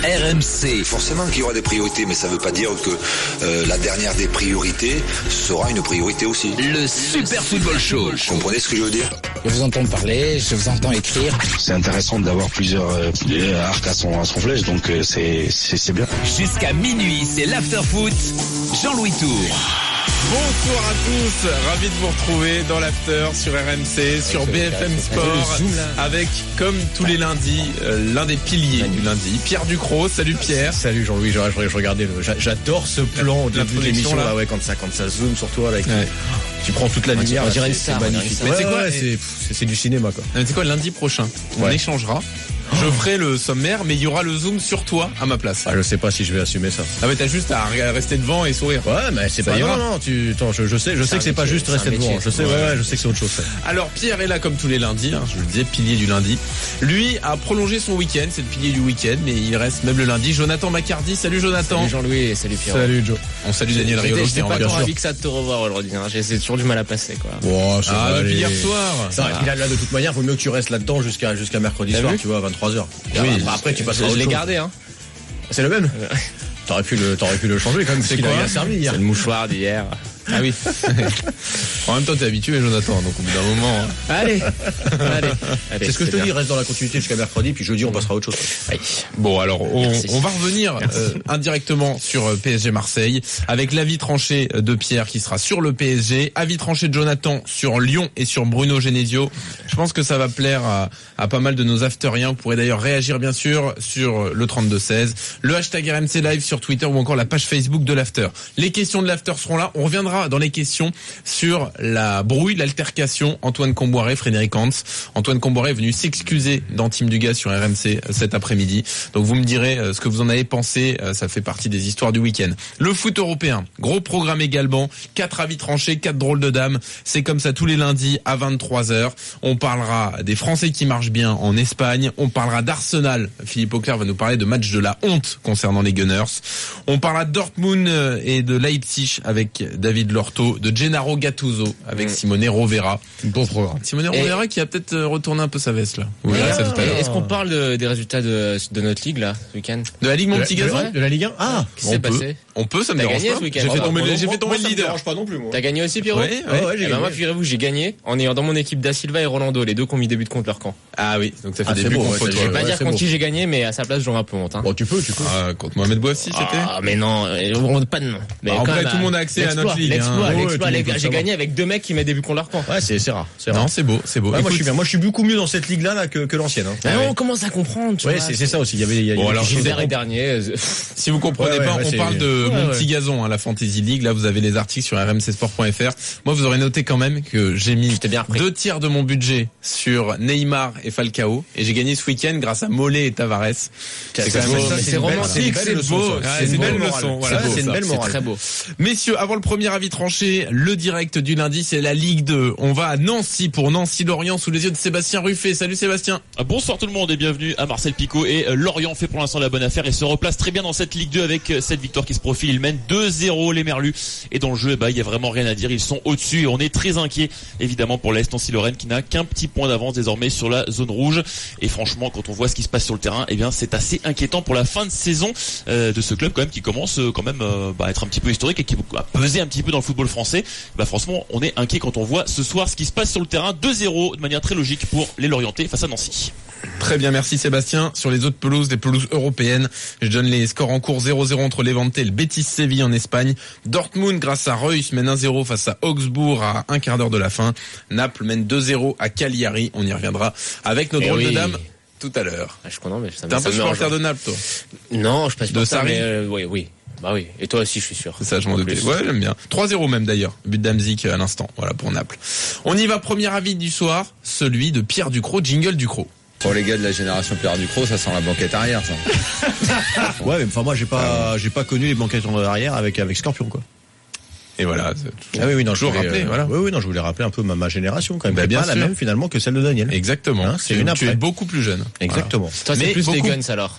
RMC. Forcément qu'il y aura des priorités, mais ça ne veut pas dire que la dernière des priorités sera une priorité aussi. Le Super Football Show. Vous comprenez ce que je veux dire ? Je vous entends parler, je vous entends écrire. C'est intéressant d'avoir plusieurs arcs à son flèche, donc c'est bien. Jusqu'à minuit, c'est l'Afterfoot. Jean-Louis Tour. Bonsoir à tous, ravi de vous retrouver dans l'After sur RMC, sur BFM Sport, avec, comme tous les lundis, l'un des piliers du lundi, Pierre Ducrot. Salut Pierre. Salut Jean-Louis, je regardais j'adore ce plan au début de l'émission là, ouais, quand ça zoome sur toi, avec tu prends toute la lumière, c'est magnifique. Mais c'est quoi, c'est du cinéma quoi. Mais c'est quoi, lundi prochain, on échangera. Je ferai le sommaire, mais il y aura le zoom sur toi à ma place. Je sais pas si je vais assumer ça. Ah mais t'as juste à rester devant et sourire. Ouais, mais c'est pas grave. Non, je sais que c'est pas juste rester devant. Je sais que c'est autre chose. Alors Pierre est là comme tous les lundis, je le disais, pilier du lundi. Lui a prolongé son week-end, c'est le pilier du week-end, mais il reste même le lundi. Jonathan Macardy, salut Jonathan. Salut Jean-Louis et salut Pierre. Salut Joe. On salue Daniel Riolo. J'étais pas ravi que ça de te revoir aujourd'hui. J'ai toujours du mal à passer quoi. Depuis hier soir. Ça, là de toute manière, vaut mieux que tu restes là-dedans jusqu'à mercredi soir, tu vois, à 23h. Oui. Après, tu passeras. Je l'ai gardé, hein. C'est le même. T'aurais pu le changer quand même. C'est quoi? Il a servi hier. C'est le mouchoir d'hier. Ah oui. En même temps, t'es habitué, Jonathan, donc au bout d'un moment. Allez. C'est ce que je te dis, reste dans la continuité jusqu'à mercredi, puis jeudi, on passera à autre chose. Oui. Bon, alors, on va revenir indirectement sur PSG Marseille, avec l'avis tranché de Pierre qui sera sur le PSG, avis tranché de Jonathan sur Lyon et sur Bruno Genesio. Je pense que ça va plaire à pas mal de nos afteriens. Vous pourrez d'ailleurs réagir, bien sûr, sur le 32-16, le hashtag RMC Live sur Twitter ou encore la page Facebook de l'After. Les questions de l'After seront là. On reviendra dans les questions sur la brouille, l'altercation Antoine Comboiré, Frédéric Hans. Antoine Comboiré est venu s'excuser dans Team Dugas sur RMC cet après-midi. Donc vous me direz ce que vous en avez pensé. Ça fait partie des histoires du week-end. Le foot européen, gros programme également. 4 avis tranchés, 4 drôles de dames. C'est comme ça tous les lundis à 23h. On parlera des Français qui marchent bien en Espagne. On parlera d'Arsenal. Philippe Auclair va nous parler de match de la honte concernant les Gunners. On parlera de Dortmund et de Leipzig avec David Lorto, de Gennaro Gattuso avec Simone Rovera. Bon programme. Simone Rovera qui a peut-être retourné un peu sa veste là. Est-ce qu'on parle des résultats de notre ligue là ce week-end? De la Ligue Mon Petit Gazon? De la Ligue 1? Qu'est-ce qui s'est passé? On peut, ça me dérange pas. J'ai fait tomber le leader. Ça me pas non plus, moi. T'as gagné aussi, Pierrot? Ouais, j'ai gagné. Moi, figurez-vous, j'ai gagné en ayant dans mon équipe Da Silva et Rolando, les deux qui ont mis des buts contre leur camp. Ah oui, donc ça fait des buts contre toi. Je vais pas dire contre qui j'ai gagné, mais à sa place, j'aurais un peu honte. Bon, tu peux. Contre Mohamed Bouafsi, c'était? Ah, mais non, pas de nom. Mais après, tout le monde a accès à notre ligue. L'exploit, les gars, j'ai gagné avec deux mecs qui mettent des buts contre leur camp. Ouais, c'est rare. Non, c'est beau. Moi, je suis bien. Moi, je suis beaucoup mieux dans cette ligue-là que l'ancienne. On commence à comprendre, tu vois. Ouais, c'est ça aussi. Bon, alors, dernier. Si vous comprenez pas, on parle de Mon Petit Gazon, la Fantasy League. Là, vous avez les articles sur rmcsport.fr. Moi, vous aurez noté quand même que j'ai mis 2/3 de mon budget sur Neymar et Falcao. Et j'ai gagné ce week-end grâce à Mollet et Tavares. C'est romantique, c'est beau. C'est une belle leçon. C'est une belle morale. C'est très beau. Messieurs, avant le premier avis tranché, le direct du lundi, c'est la Ligue 2. On va à Nancy pour Nancy-Lorient sous les yeux de Sébastien Ruffet. Salut Sébastien. Bonsoir tout le monde et bienvenue à Marcel Picot. Et Lorient fait pour l'instant la bonne affaire et se replace très bien dans cette Ligue 2 avec cette victoire qui se profile. Il mène 2-0 les Merlus. Et dans le jeu, il y a vraiment rien à dire. Ils sont au-dessus et on est très inquiet évidemment pour l'AS Nancy-Lorraine qui n'a qu'un petit point d'avance désormais sur la zone rouge. Et franchement, quand on voit ce qui se passe sur le terrain, c'est assez inquiétant pour la fin de saison de ce club quand même qui commence à être un petit peu historique et qui va peser un petit peu dans le football français. Franchement, on est inquiet quand on voit ce soir ce qui se passe sur le terrain. 2-0 de manière très logique pour les Lorientais face à Nancy. Très bien, merci Sébastien. Sur les autres pelouses, des pelouses européennes, je donne les scores en cours. 0-0 entre Levante et le Betis Séville en Espagne. Dortmund, grâce à Reus, mène 1-0 face à Augsbourg à un quart d'heure de la fin. Naples mène 2-0 à Cagliari. On y reviendra avec nos drôles de dames tout à l'heure. Je connais, mais t'es un peu supporter de Naples, toi? Non, je passe pas de Sarri. Oui. Bah oui, et toi aussi je suis sûr. C'est ça, je m'en doutais. Ouais, j'aime bien. 3-0 même d'ailleurs, but d'Hamzik à l'instant, voilà pour Naples. On y va, premier avis du soir, celui de Pierre Ducrot, jingle Ducrot. Pour les gars de la génération Pierre Ducrot, ça sent la banquette arrière, ça. Ouais, mais moi j'ai pas connu les banquettes en arrière avec Scorpion, quoi. Et voilà. Je voulais rappeler un peu ma génération quand même. Bien pas la même finalement que celle de Daniel. Exactement. C'est une après. Tu es beaucoup plus jeune. Exactement. Voilà. Toi, c'est plus des Guns alors.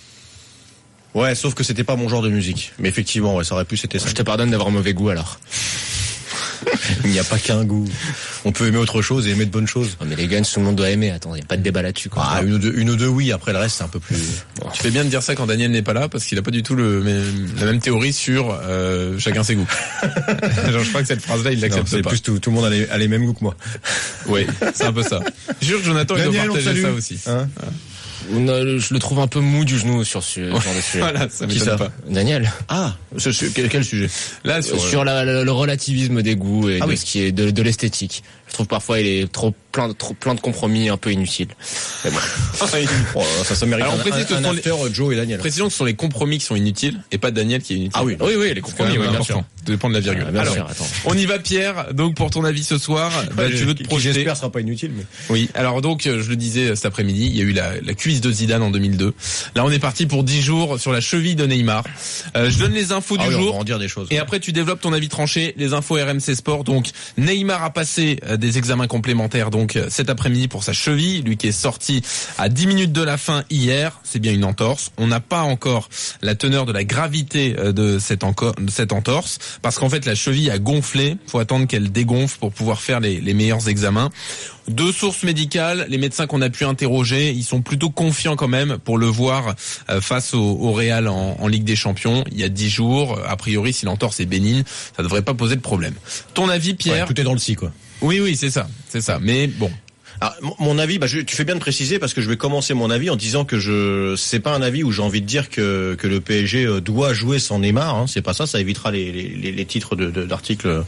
Ouais, sauf que c'était pas mon genre de musique. Mais effectivement, ça aurait pu, c'était ça. Je te pardonne d'avoir mauvais goût alors. Il n'y a pas qu'un goût. On peut aimer autre chose et aimer de bonnes choses. Non, mais les Guns, tout le monde doit aimer. Attends, il n'y a pas de débat là-dessus, quoi. Ah, une ou deux, oui. Après, le reste, c'est un peu plus... Bon. Tu fais bien de dire ça quand Daniel n'est pas là, parce qu'il a pas du tout la même théorie sur chacun ses goûts. Genre, je crois que cette phrase-là, il l'accepte pas. Plus tout le monde a les mêmes goûts que moi. Oui, c'est un peu ça. Je jure que Jonathan, il doit partager ça aussi. Hein je le trouve un peu mou du genou sur ce genre de sujet. Voilà, ça m'étonne pas. Daniel. Ah, quel sujet? Là, sur le relativisme des goûts et ce qui est de l'esthétique. Je trouve parfois il est plein de compromis un peu inutiles. Mais bon. Ça mérite. Alors, un after Joe et Daniel. Précisons que ce sont les compromis qui sont inutiles et pas Daniel qui est inutile. Ah oui, les compromis, oui, bien sûr. Ça dépend de la virgule. Alors, on y va, Pierre. Donc, pour ton avis ce soir, tu veux te projeter. J'espère sera pas inutile, mais. Oui. Alors, donc, je le disais cet après-midi, il y a eu la cuisse de Zidane en 2002. Là, on est parti pour 10 jours sur la cheville de Neymar. Je donne les infos du jour. On va en dire des choses. Et après, tu développes ton avis tranché. Les infos RMC Sport. Donc, Neymar a passé des examens complémentaires, donc, cet après-midi pour sa cheville. Lui qui est sorti à 10 minutes de la fin hier. C'est bien une entorse. On n'a pas encore la teneur de la gravité de cette entorse. Parce qu'en fait, la cheville a gonflé. Faut attendre qu'elle dégonfle pour pouvoir faire les meilleurs examens. 2 sources médicales, les médecins qu'on a pu interroger, ils sont plutôt confiants quand même pour le voir face au Real en Ligue des Champions. Il y a 10 jours, a priori, si l'entorse est bénigne, ça devrait pas poser de problème. Ton avis, Pierre? Ouais, tout est dans le si, quoi. Oui, c'est ça. Mais bon. Alors, mon avis, tu fais bien de préciser parce que je vais commencer mon avis en disant que c'est pas un avis où j'ai envie de dire que le PSG doit jouer sans Neymar. Hein, c'est pas ça. Ça évitera les titres d'articles.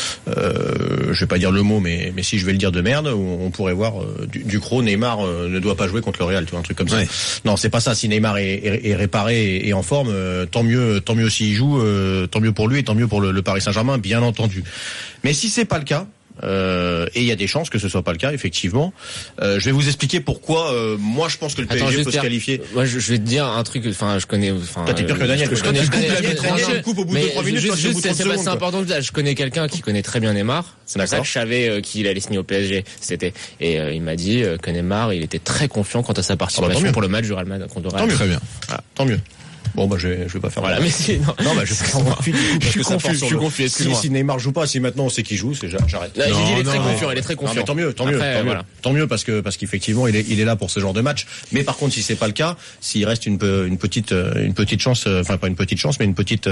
Je vais pas dire le mot, mais si je vais le dire de merde, on pourrait voir Ducrot, Neymar ne doit pas jouer contre le Real, tu vois, un truc comme ça. Non, c'est pas ça. Si Neymar est réparé et en forme, tant mieux s'il joue, tant mieux pour lui et tant mieux pour le Paris Saint-Germain, bien entendu. Mais si c'est pas le cas. Et il y a des chances que ce soit pas le cas, effectivement. Je vais vous expliquer pourquoi. Moi, je pense que le PSG peut se qualifier. Moi, je vais te dire un truc. Enfin, je connais. Toi, t'es pire que Daniel. Je connais. Daniel coupe au bout de 3 minutes. C'est important. Je connais quelqu'un qui connaît très bien Neymar. C'est pour ça que je savais qu'il allait signer au PSG. Et il m'a dit que Neymar, il était très confiant quant à sa participation pour le match du Real Madrid contre Real. Très bien. Tant mieux. Bon, je vais pas faire. Voilà, mais je suis confus. Si Neymar joue pas, si maintenant on sait qu'il joue, j'arrête. Là, il est très confiant, il est très confiant. Tant mieux parce qu'effectivement il est là pour ce genre de match. Mais par contre, si c'est pas le cas, s'il reste une petite chance, enfin pas une petite chance, mais une petite,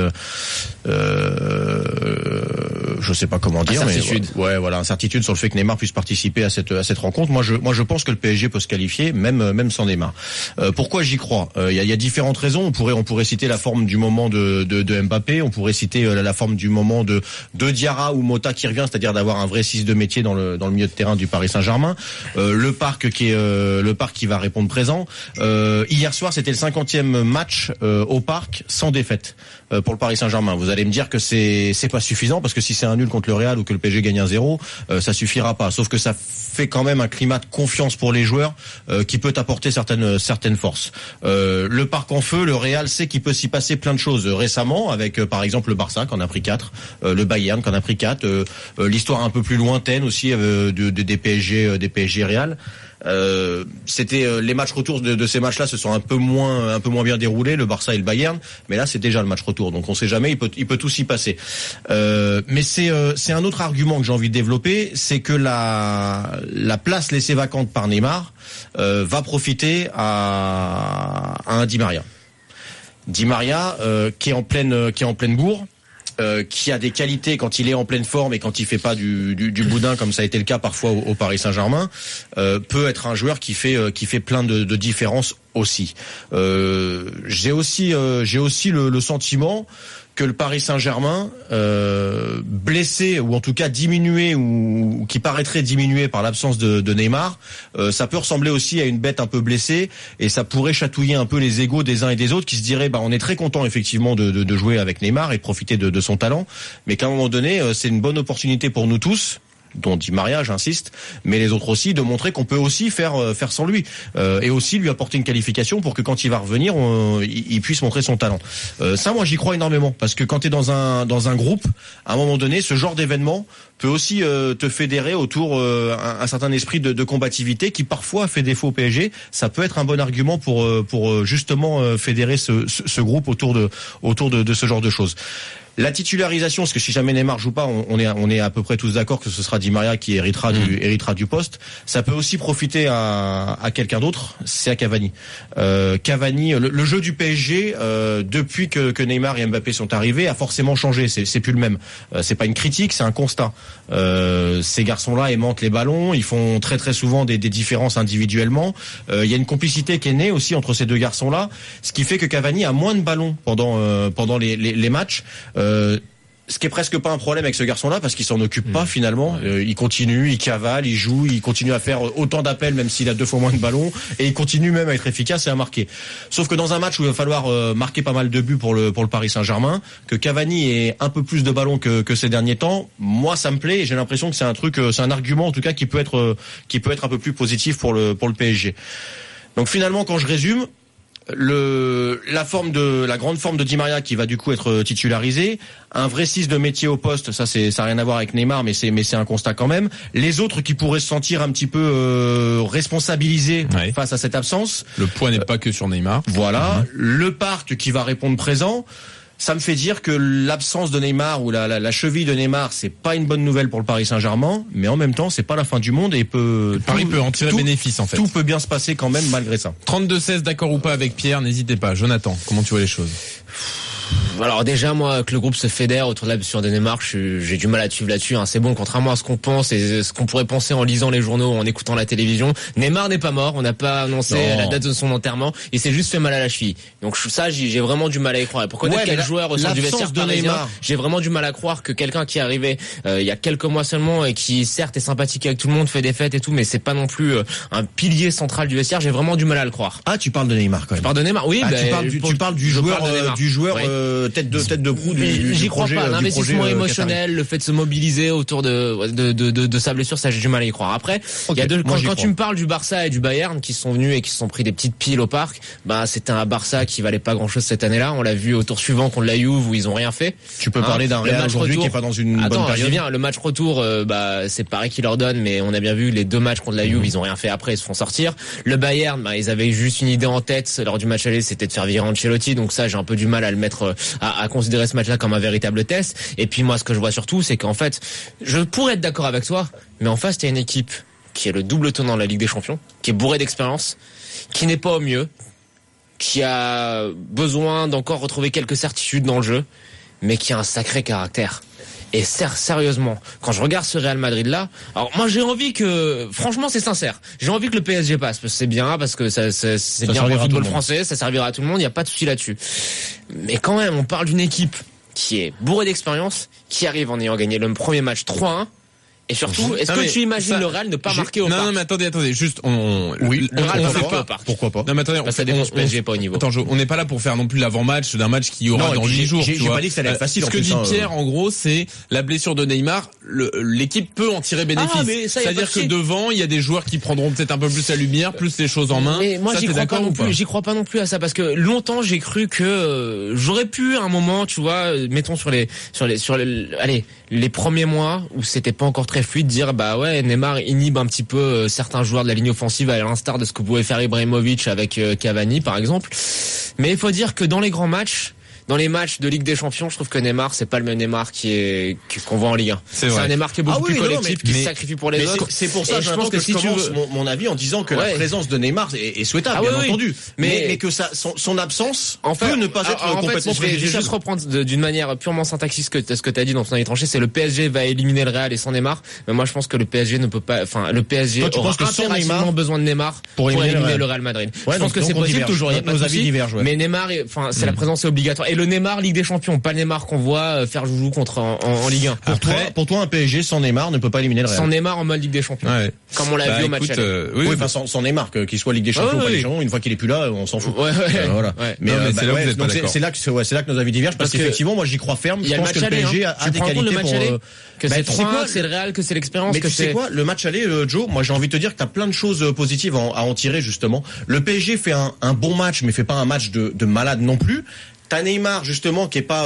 je sais pas comment dire, incertitude. Mais incertitude sur le fait que Neymar puisse participer à cette rencontre. Moi, je pense que le PSG peut se qualifier, même sans Neymar. Pourquoi j'y crois? Il y a différentes raisons. On pourrait citer la forme du moment de Mbappé, on pourrait citer la forme du moment de Diarra ou Mota qui revient, c'est-à-dire d'avoir un vrai 6 de métier dans le milieu de terrain du Paris Saint-Germain. Le parc qui va répondre présent. Hier soir, c'était le 50e match au parc sans défaite pour le Paris Saint-Germain. Vous allez me dire que c'est pas suffisant parce que si c'est un nul contre le Real ou que le PSG gagne 1-0, ça suffira pas. Sauf que ça fait quand même un climat de confiance pour les joueurs qui peut apporter certaines forces. Le parc en feu, le Real sait qu'il peut s'y passer plein de choses récemment avec par exemple le Barça qui en a pris 4, le Bayern qui en a pris 4, l'histoire un peu plus lointaine aussi des PSG Real. C'était les matchs retour de ces matchs-là se sont un peu moins bien déroulés, le Barça et le Bayern, mais là c'est déjà le match retour, donc on sait jamais, il peut tout s'y passer. Mais c'est un autre argument que j'ai envie de développer, c'est que la place laissée vacante par Neymar va profiter à un Di Maria. Di Maria qui est en pleine bourre. Qui a des qualités quand il est en pleine forme et quand il fait pas du boudin comme ça a été le cas parfois au Paris Saint-Germain, peut être un joueur qui fait plein de différences aussi. J'ai aussi le sentiment que le Paris Saint-Germain, blessé ou en tout cas diminué ou qui paraîtrait diminué par l'absence de Neymar, ça peut ressembler aussi à une bête un peu blessée et ça pourrait chatouiller un peu les égos des uns et des autres qui se diraient on est très content effectivement de jouer avec Neymar et de profiter de son talent, mais qu'à un moment donné c'est une bonne opportunité pour nous tous, dont Di Maria, j'insiste, mais les autres aussi, de montrer qu'on peut aussi faire sans lui et aussi lui apporter une qualification pour que quand il va revenir, il puisse montrer son talent. Ça, moi, j'y crois énormément parce que quand tu es dans un groupe, à un moment donné, ce genre d'événement peut aussi te fédérer autour un certain esprit de combativité qui parfois fait défaut au PSG. Ça peut être un bon argument pour justement fédérer ce groupe autour de ce genre de choses. La titularisation, parce que si jamais Neymar joue pas, on est à peu près tous d'accord que ce sera Di Maria qui héritera du poste. Ça peut aussi profiter à quelqu'un d'autre, c'est à Cavani. Cavani, le jeu du PSG depuis que Neymar et Mbappé sont arrivés a forcément changé. C'est plus le même. C'est pas une critique, c'est un constat. Ces garçons-là aimantent les ballons, ils font très très souvent des différences individuellement. Il y a une complicité qui est née aussi entre ces deux garçons-là, ce qui fait que Cavani a moins de ballons pendant les matchs. Ce qui est presque pas un problème avec ce garçon-là parce qu'il s'en occupe pas finalement. Il continue, il cavale, il joue, il continue à faire autant d'appels même s'il a 2 fois moins de ballons et il continue même à être efficace et à marquer. Sauf que dans un match où il va falloir marquer pas mal de buts pour le Paris Saint-Germain, que Cavani ait un peu plus de ballons que ces derniers temps, moi ça me plaît et j'ai l'impression que c'est un argument en tout cas qui peut être un peu plus positif pour le PSG. Donc finalement quand je résume, la grande forme de Di Maria qui va du coup être titularisé, un vrai 6 de métier au poste, ça a rien à voir avec Neymar mais c'est un constat quand même. Les autres qui pourraient se sentir un petit peu responsabilisés face à cette absence. Le poids n'est pas que sur Neymar. Voilà, le Parc qui va répondre présent. Ça me fait dire que l'absence de Neymar ou la cheville de Neymar, c'est pas une bonne nouvelle pour le Paris Saint-Germain, mais en même temps, c'est pas la fin du monde et Paris peut en tirer bénéfice en fait. Tout peut bien se passer quand même malgré ça. 32-16, d'accord ou pas avec Pierre, n'hésitez pas. Jonathan, comment tu vois les choses? Alors déjà, moi, que le groupe se fédère autour de la blessure de Neymar, j'ai du mal à suivre là-dessus. C'est bon, contrairement à ce qu'on pense et ce qu'on pourrait penser en lisant les journaux, en écoutant la télévision. Neymar n'est pas mort, on n'a pas annoncé la date de son enterrement. Il s'est juste fait mal à la cheville. Donc ça, j'ai vraiment du mal à y croire. Et pour connaître quel joueur au sein du vestiaire parisien, j'ai vraiment du mal à croire que quelqu'un qui est arrivé il y a quelques mois seulement et qui certes est sympathique avec tout le monde, fait des fêtes et tout, mais c'est pas non plus un pilier central du vestiaire. J'ai vraiment du mal à le croire. Ah, tu parles de Neymar quand même. Je parle de Neymar, oui. Tu parles du joueur tête de proue du j'y crois pas. L'investissement émotionnel, le fait de se mobiliser autour de sa blessure, ça j'ai du mal à y croire. Après, il y a quand tu me parles du Barça et du Bayern qui sont venus et qui se sont pris des petites piles au Parc, c'était un Barça qui valait pas grand-chose cette année-là. On l'a vu au tour suivant contre la Juve où ils ont rien fait. Tu peux parler d'un Real aujourd'hui qui est pas dans une bonne période. J'y viens. Le match retour, c'est Paris qui leur donne, mais on a bien vu les 2 matchs contre la Juve, ils ont rien fait après, ils se font sortir. Le Bayern, ils avaient juste une idée en tête lors du match aller, c'était de faire virer Ancelotti. Donc ça, j'ai un peu du mal à le mettre à considérer ce match-là comme un véritable test. Et puis moi, ce que je vois surtout, c'est qu'en fait, je pourrais être d'accord avec toi, mais en face, il y a une équipe qui est le double tenant de la Ligue des Champions, qui est bourrée d'expérience, qui n'est pas au mieux, qui a besoin d'encore retrouver quelques certitudes dans le jeu, mais qui a un sacré caractère. Et sérieusement, quand je regarde ce Real Madrid là, alors moi j'ai envie que, franchement c'est sincère, j'ai envie que le PSG passe, parce que c'est bien, parce que c'est bien pour le football français, ça servira à tout le monde, il n'y a pas de souci là-dessus. Mais quand même, on parle d'une équipe qui est bourrée d'expérience, qui arrive en ayant gagné le premier match 3-1. Et surtout, est-ce que tu imagines le Real ne pas marquer au Parc? Non, mais attendez, juste, le Real ne fait pas au Parc. Pourquoi pas? Non, mais attendez, ça dépend du PSG, pas au niveau. Attends, on n'est pas là pour faire non plus l'avant-match d'un match qui aura dans 8 jours. J'ai pas dit que ça allait être facile. Ce que dit Pierre, en gros, c'est la blessure de Neymar, l'équipe peut en tirer bénéfice. C'est-à-dire que devant, il y a des joueurs qui prendront peut-être un peu plus la lumière, plus les choses en main. Mais moi, j'y crois pas non plus à ça, parce que longtemps, j'ai cru que j'aurais pu, à un moment, tu vois, mettons sur les premiers mois où c'était pas encore très fluide, dire Neymar inhibe un petit peu certains joueurs de la ligne offensive à l'instar de ce que pouvait faire Ibrahimovic avec Cavani par exemple. Mais il faut dire que dans les grands matchs, dans les matchs de Ligue des Champions, je trouve que Neymar, c'est pas le même Neymar qu'on voit en Ligue 1. C'est un Neymar qui est beaucoup plus collectif, qui se sacrifie pour les autres. C'est pour ça que je pense que si tu veux mon avis en disant que la présence de Neymar est souhaitable, bien entendu. Mais que son absence peut ne pas être complètement préjudiciable. Je vais juste reprendre d'une manière purement syntaxique ce que tu as dit dans ton avis tranché, c'est le PSG va éliminer le Real et sans Neymar. Mais moi, je pense que le PSG ne peut pas, le PSG aura impérativement besoin de Neymar pour éliminer le Real Madrid. Je pense que c'est possible toujours, il y a pas de souci. Mais Neymar, c'est la présence est obligatoire. Le Neymar Ligue des Champions, pas le Neymar qu'on voit faire joujou en Ligue 1. Pour toi, un PSG sans Neymar ne peut pas éliminer le Real. Sans Neymar en mode Ligue des Champions. Ouais. Comme on l'a vu au match aller. Sans Neymar, qu'il soit Ligue des Champions, pas Ligue des Champions, une fois qu'il est plus là, on s'en fout. Voilà. Mais c'est là que nos avis divergent parce qu'effectivement, moi j'y crois ferme. Je pense que le PSG a des qualités pour que c'est 3-1, que c'est le Real, que c'est l'expérience. Mais tu sais quoi, le match aller, Joe, moi j'ai envie de te dire que t'as plein de choses positives à en tirer justement. Le PSG fait un bon match, mais fait pas un match de malade non plus. T'as Neymar justement qui est pas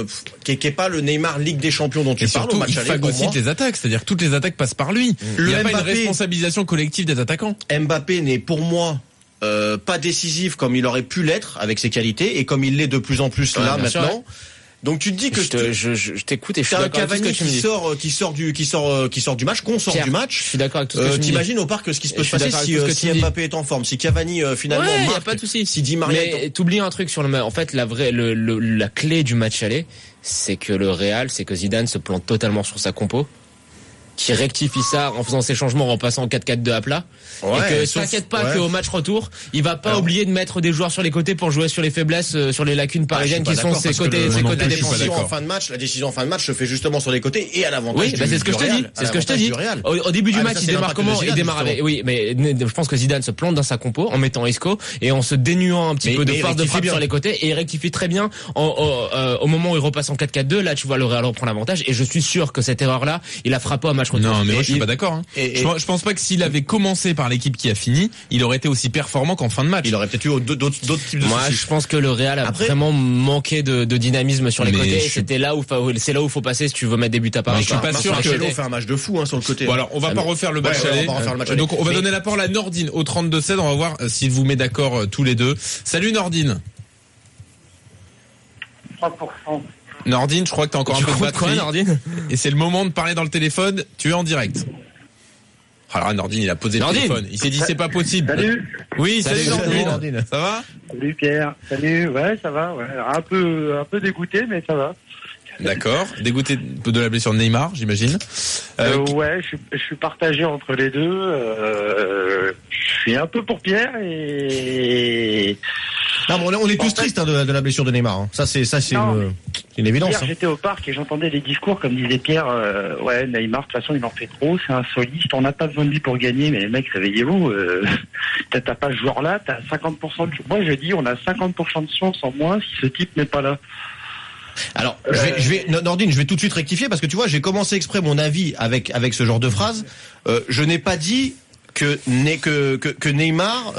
le Neymar Ligue des Champions dont tu parles au match aller. Il phagocyte les attaques, c'est-à-dire que toutes les attaques passent par lui. Il n'y a pas une responsabilisation collective des attaquants. Mbappé n'est pour moi pas décisif comme il aurait pu l'être avec ses qualités et comme il l'est de plus en plus là maintenant. Donc tu te dis que je t'écoute et je suis d'accord avec Cavani tout ce que tu me dis. qui sort du match, qu'on sort Pierre, du match. Je suis d'accord avec tout ce que tu me dis. T'imagines au parc ce qui se peut se passer si Mbappé est en forme, si Cavani finalement marque, y a pas de souci. si Di Maria. Mais t'oublies un truc sur en fait la clé du match aller, c'est que le Real, c'est que Zidane se plante totalement sur sa compo, qui rectifie ça en faisant ses changements, en passant en 4-4-2 à plat. Et que t'inquiète pas qu'au match retour, il va pas oublier de mettre des joueurs sur les côtés pour jouer sur les faiblesses, sur les lacunes parisiennes qui sont ses côtés défensifs. La décision en fin de match se fait justement sur les côtés et à l'avantage. Oui, c'est ce que je te dis. C'est ce que je te dis. Au début du match, il démarre comment? Il démarre avec, oui, mais je pense que Zidane se plante dans sa compo en mettant Isco et en se dénuant un petit peu de force de frappe sur les côtés, et il rectifie très bien au moment où il repasse en 4-4-2. Là, tu vois, le Real reprend l'avantage, et je suis sûr que cette erreur-là, il la fera pas au match retour. Non, mais moi, je suis pas d'accord, hein. Je pense pas que s'il avait commencé par l'équipe qui a fini, il aurait été aussi performant qu'en fin de match. Il aurait peut-être eu d'autres types de Moi, je pense que le Real a vraiment manqué de dynamisme sur les côtés. C'était là où faut passer si tu veux mettre des buts à Paris. Je suis pas sûr que Marcelo fait un match de fou sur le côté. Bon, alors on va pas refaire le match aller. Donc on va donner la parole à Nordine au 32-16. On va voir s'il vous met d'accord tous les deux. Salut Nordine. 3%. Nordine, je crois que t'as encore un peu de batterie. Quoi, Nordine? Et c'est le moment de parler dans le téléphone. Tu es en direct. Alors Nordine, il a posé le téléphone. Il s'est dit c'est pas possible. Salut. Oui, salut Nordine. Ça va? Salut Pierre. Salut. Ouais, ça va. Ouais. Un peu dégoûté, mais ça va. D'accord. Dégoûté de la blessure de Neymar, j'imagine. Ouais, je suis partagé entre les deux. Je suis un peu pour Pierre et. Non, mais on est tous tristes de la blessure de Neymar. Hein. Ça c'est une évidence. Hier, j'étais au parc et j'entendais les discours, comme disait Pierre. Ouais, Neymar, de toute façon, il en fait trop. C'est un soliste. On n'a pas besoin de lui pour gagner. Mais les mecs, réveillez-vous. T'as pas ce joueur-là. T'as 50% de. Moi, je dis, on a 50% de chance en moins si ce type n'est pas là. Alors, Nordine, je vais tout de suite rectifier parce que tu vois, j'ai commencé exprès mon avis avec ce genre de phrase. Je n'ai pas dit que Neymar.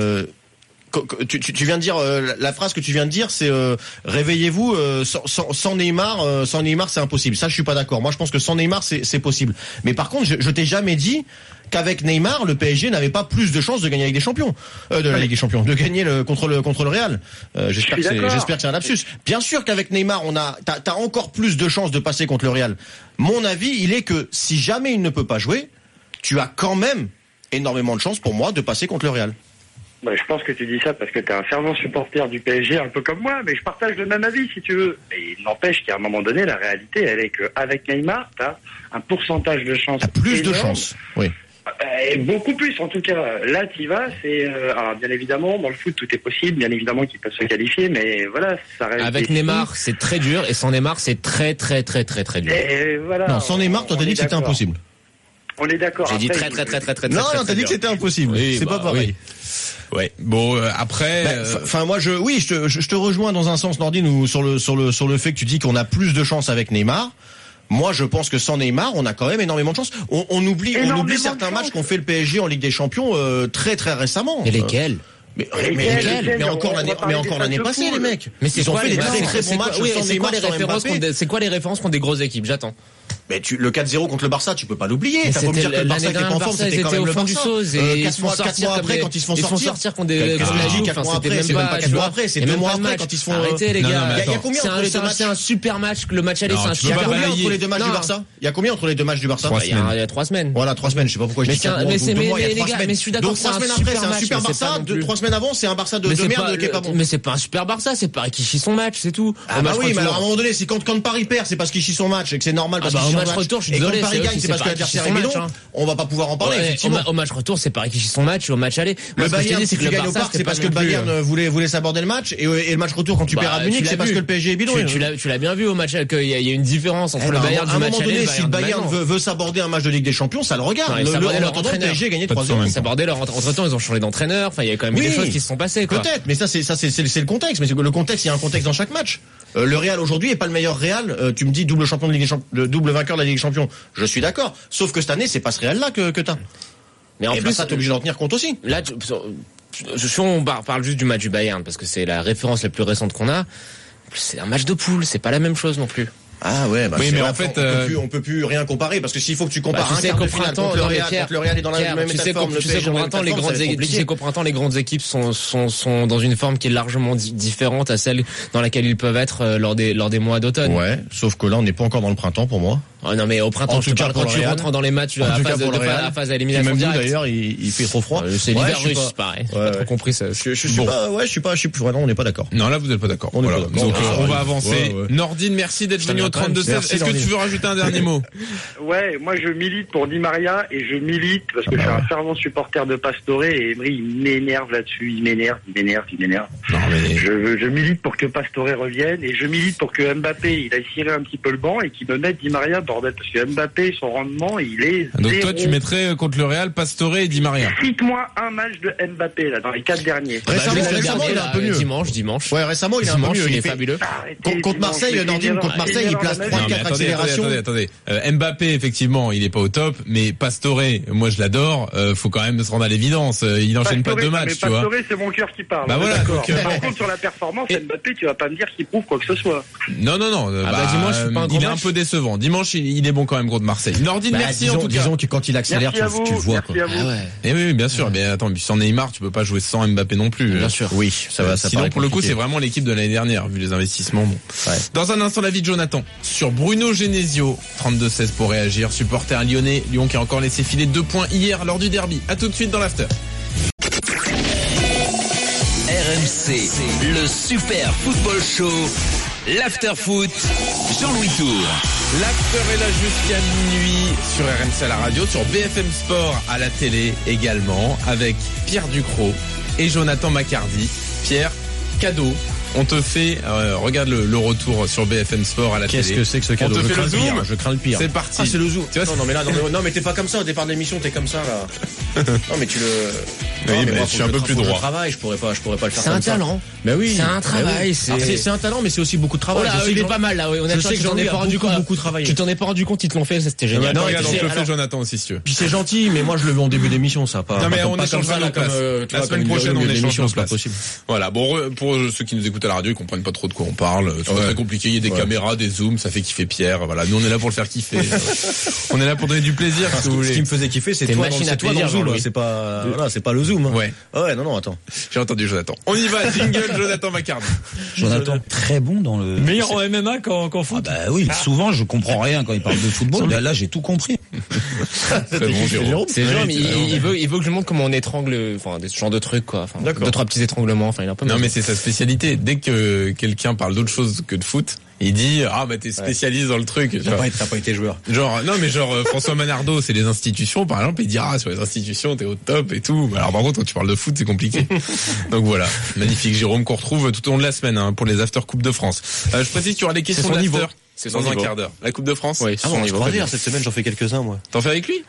Tu viens de dire la phrase que tu viens de dire, c'est réveillez-vous. Sans Neymar, c'est impossible. Ça, je suis pas d'accord. Moi, je pense que sans Neymar, c'est possible. Mais par contre, je t'ai jamais dit qu'avec Neymar, le PSG n'avait pas plus de chances de gagner avec des champions, de la Ligue des Champions, de gagner contre le Real. J'espère que c'est un lapsus. Bien sûr qu'avec Neymar, t'as encore plus de chances de passer contre le Real. Mon avis, il est que si jamais il ne peut pas jouer, tu as quand même énormément de chances pour moi de passer contre le Real. Bah, je pense que tu dis ça parce que tu es un fervent supporter du PSG, un peu comme moi, mais je partage le même avis si tu veux. Et il n'empêche qu'à un moment donné, la réalité, elle est qu'avec Neymar, tu as un pourcentage de chance. T'as plus de chance, oui. Et beaucoup plus, en tout cas. Là, tu y vas, c'est... alors, bien évidemment, dans le foot, tout est possible. Bien évidemment qu'ils peuvent se qualifier, mais voilà, ça reste... Avec Neymar, c'est très dur, et sans Neymar, c'est très, très, très, très, très dur. Et voilà, non, sans Neymar, toi, t'as dit que c'était impossible. On est d'accord. J'ai dit très, très, très, très, très, très, non, très, non, t'as dit que c'était impossible. Oui, c'est pas pareil. Oui. Ouais. Bon, après. Enfin, moi, je te rejoins dans un sens, Nordine, où sur le fait que tu dis qu'on a plus de chance avec Neymar. Moi, je pense que sans Neymar, on a quand même énormément de chance. On oublie certains matchs qu'ont fait le PSG en Ligue des Champions très très récemment. Et lesquels? Mais encore l'année passée, les mecs. Mais c'est ils ont quoi fait les des très très bons matchs. C'est quoi les références contre des grosses équipes? J'attends. Mais le 4-0 contre le Barça, tu peux pas l'oublier. T'as beau me dire que le Barça qui est en forme, c'était quand même le Barça. 4 mois après, quand ils se font sortir contre des, comme la Juve, c'était même pas 4 mois après, c'est 2 mois après quand ils se font. Arrêtez, les gars. Il y a combien entre les deux matchs? C'est un super match, le match aller, c'est un super match. Il y a combien entre les deux matchs du Barça? Il y a combien entre les deux matchs du Barça? Il y a 3 semaines. Voilà, 3 semaines. Je sais pas pourquoi je dis ça. Mais les gars, mais je suis d'accord, c'est un super Barça. 3 semaines avant, c'est un Barça de merde qui est pas bon. Mais c'est pas un super Barça, c'est Paris qui chie son match, c'est tout. Ah bah oui, mais alors à un moment donné, c'est quand Paris perd, c'est parce qu'il chie son match et que c'est normal parce qu'il chie son match. Au match retour, je suis désolé, Paris gagne, c'est parce que l'adversaire est bidon. On va pas pouvoir en parler, effectivement. Au match retour, c'est Paris qui chie son match, et au match aller. Le Bayern, si tu gagnes au parc, c'est parce que le Bayern voulait s'aborder le match, et le match retour, quand tu perds à Munich, c'est parce que le PSG est bidon. Tu l'as bien vu au match, qu'il y a une différence entre le Bayern du match aller. Si le Bayern veut s'aborder un match de Ligue des Champions, ça le regarde. Le PSG a gagné 3-0. Ils s'abordaient leur entre-temps, ils ont changé d'entraîneur. Enfin, il y a quand même des choses qui se sont passées, quoi. Peut-être, mais ça, c'est le contexte. Mais le contexte, il y a un contexte dans chaque match. Le Real aujourd'hui est pas le meilleur Real. Tu me dis double champion de Ligue des Champions, double vainqueur de la Ligue des Champions. Je suis d'accord. Sauf que cette année, c'est pas ce Real là que t'as. Mais en plus, ça t'es obligé d'en tenir compte aussi. Là, si on parle juste du match du Bayern, parce que c'est la référence la plus récente qu'on a, c'est un match de poule, c'est pas la même chose non plus. Ah ouais, bah oui, mais en fait, on peut plus rien comparer parce que s'il faut que tu compares un quart de finale contre le Real est dans la même état de forme, tu sais qu'au printemps les grandes équipes sont dans une forme qui est largement différente à celle dans laquelle ils peuvent être lors des mois d'automne. Ouais, sauf que là on n'est pas encore dans le printemps pour moi. Oh non mais au printemps quand tu rentres dans les matchs à la phase d'élimination directe. Même d'ailleurs il fait trop froid. C'est l'hiver russe, pareil. J'ai pas trop compris ça. Je suis pas vraiment on n'est pas d'accord. Non là vous n'êtes pas d'accord. Donc on va avancer. Nordine, merci d'être venu au 32-16. Est-ce que tu veux rajouter un dernier mot? Ouais, moi je milite pour Di Maria et je milite parce que je suis un fervent supporter de Pastore et Emery il m'énerve là-dessus, il m'énerve. Non, mais... Je milite pour que Pastore revienne et je milite pour que Mbappé il aille cirer un petit peu le banc et qu'il me mette Di Maria bordel parce que Mbappé son rendement il est donc zéro. Toi tu mettrais contre le Real Pastore et Di Maria. Cite-moi un match de Mbappé là dans les 4 derniers. Récemment il est un peu mieux. Dimanche. Ouais, récemment il est un peu mieux, il est fabuleux. Contre Marseille, Nordine contre Marseille, il place 3-4 accélérations. Attendez. Mbappé effectivement, il est pas au top, mais Pastore, moi je l'adore, faut quand même se rendre à l'évidence, il enchaîne pas 2 matchs, tu vois. Pastore, c'est mon cœur qui parle. Bah voilà, d'accord. Par contre sur la performance, Mbappé, tu vas pas me dire qu'il prouve quoi que ce soit. Non. Dimanche, je suis pas un il est un peu décevant. Dimanche, il est bon quand même contre Marseille. Nordine, merci en tout cas. Disons que quand il accélère, tu le vois quoi. Et oui, bien sûr. Mais attends, sans Neymar, tu peux pas jouer sans Mbappé non plus. Bien sûr. Oui, ça va. Sinon, pour le coup, c'est vraiment l'équipe de l'année dernière, vu les investissements. Bon. Ouais. Dans un instant, l'avis de Jonathan sur Bruno Genesio, 32-16 pour réagir. Supporter lyonnais, Lyon qui a encore laissé filer 2 points hier lors du derby. À tout de suite dans l'after. RMC, le Super Football Show, l'After Foot, Jean-Louis Tour. L'after est là jusqu'à minuit sur RMC à la radio, sur BFM Sport à la télé également, avec Pierre Ducrot et Jonathan Macardy. Pierre, cadeau. On te fait, regarde le retour sur BFM Sport à la télé. Qu'est-ce que c'est que ce cadeau? On te fait le zoom. Je crains le pire. C'est parti. Ah, c'est le zoom. Tu vois, non, mais t'es pas comme ça au départ de l'émission, t'es comme ça, là. Non, mais tu le... Oui, mais moi, je suis un peu plus droit. Je pourrais pas le faire comme ça. C'est un talent. Mais oui. C'est un travail. C'est un talent, mais c'est aussi beaucoup de travail. Oh là, il est pas mal, là, oui. Je sais que j'en ai pas rendu compte, beaucoup travaillé. Tu t'en es pas rendu compte, ils te l'ont fait, c'était génial. Non, regarde, on te le fait Jonathan aussi, si tu veux. Puis c'est gentil, mais moi, je le veux en début d'émission, ça, pas. Non, mais on échange pas nos places. La semaine prochaine, on échange nos places. Voilà. Bon, pour ceux qui nous écoutent à la radio, ils comprennent pas trop de quoi on parle. C'est pas très compliqué. Il y a des caméras, des zooms, ça fait kiffer Pierre. Voilà. Nous, on est là pour le faire kiffer. On est là pour donner du plaisir. Ce qui me faisait kiffer, c'est toi dans le zoom. C'est pas le zoom. Ouais. Ouais, non, attends. J'ai entendu Jonathan. On y va. Jingle, Jonathan Macardy. Jonathan, très bon dans le... Meilleur en MMA qu'en foot. Ah bah oui, souvent je comprends rien quand il parle de football. Là, j'ai tout compris. C'est bon, Jérôme. C'est Jérôme, il veut que je montre comment on étrangle, enfin, ce genre de trucs, quoi. Enfin, 2-3 petits étranglements, enfin, il est un peu... Non, mais c'est sa spécialité. Dès que quelqu'un parle d'autre chose que de foot, il dit t'es spécialiste dans le truc. T'as pas été joueur. Genre François Manardo, c'est les institutions par exemple, il dit sur les institutions t'es au top et tout. Alors par contre quand tu parles de foot c'est compliqué. Donc voilà, magnifique Jérôme qu'on retrouve tout au long de la semaine pour les after Coupe de France. Je précise qu'il y aura les questions d'after. C'est dans un quart d'heure. La Coupe de France. Oui, je crois dire cette semaine j'en fais quelques-uns moi. T'en fais avec lui?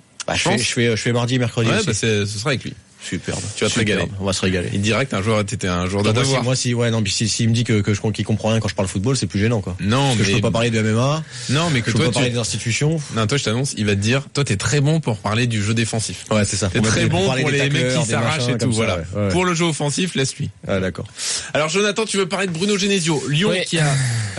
Je fais mardi et mercredi aussi. Bah ce sera avec lui. Superbe. Tu vas te régaler. On va se régaler. Il dirait que t'étais un joueur de devoir. Moi, s'il me dit qu'il comprend rien quand je parle football, c'est plus gênant, quoi. Non, mais je peux pas parler de MMA. Non, mais que je peux pas parler des institutions. Non, toi, je t'annonce, il va te dire, toi, t'es très bon pour parler du jeu défensif. Ouais, c'est ça. T'es très bon pour les mecs qui s'arrachent et tout, voilà. Ouais. Pour le jeu offensif, laisse-lui. Ah, d'accord. Alors, Jonathan, tu veux parler de Bruno Genesio. Lyon qui a,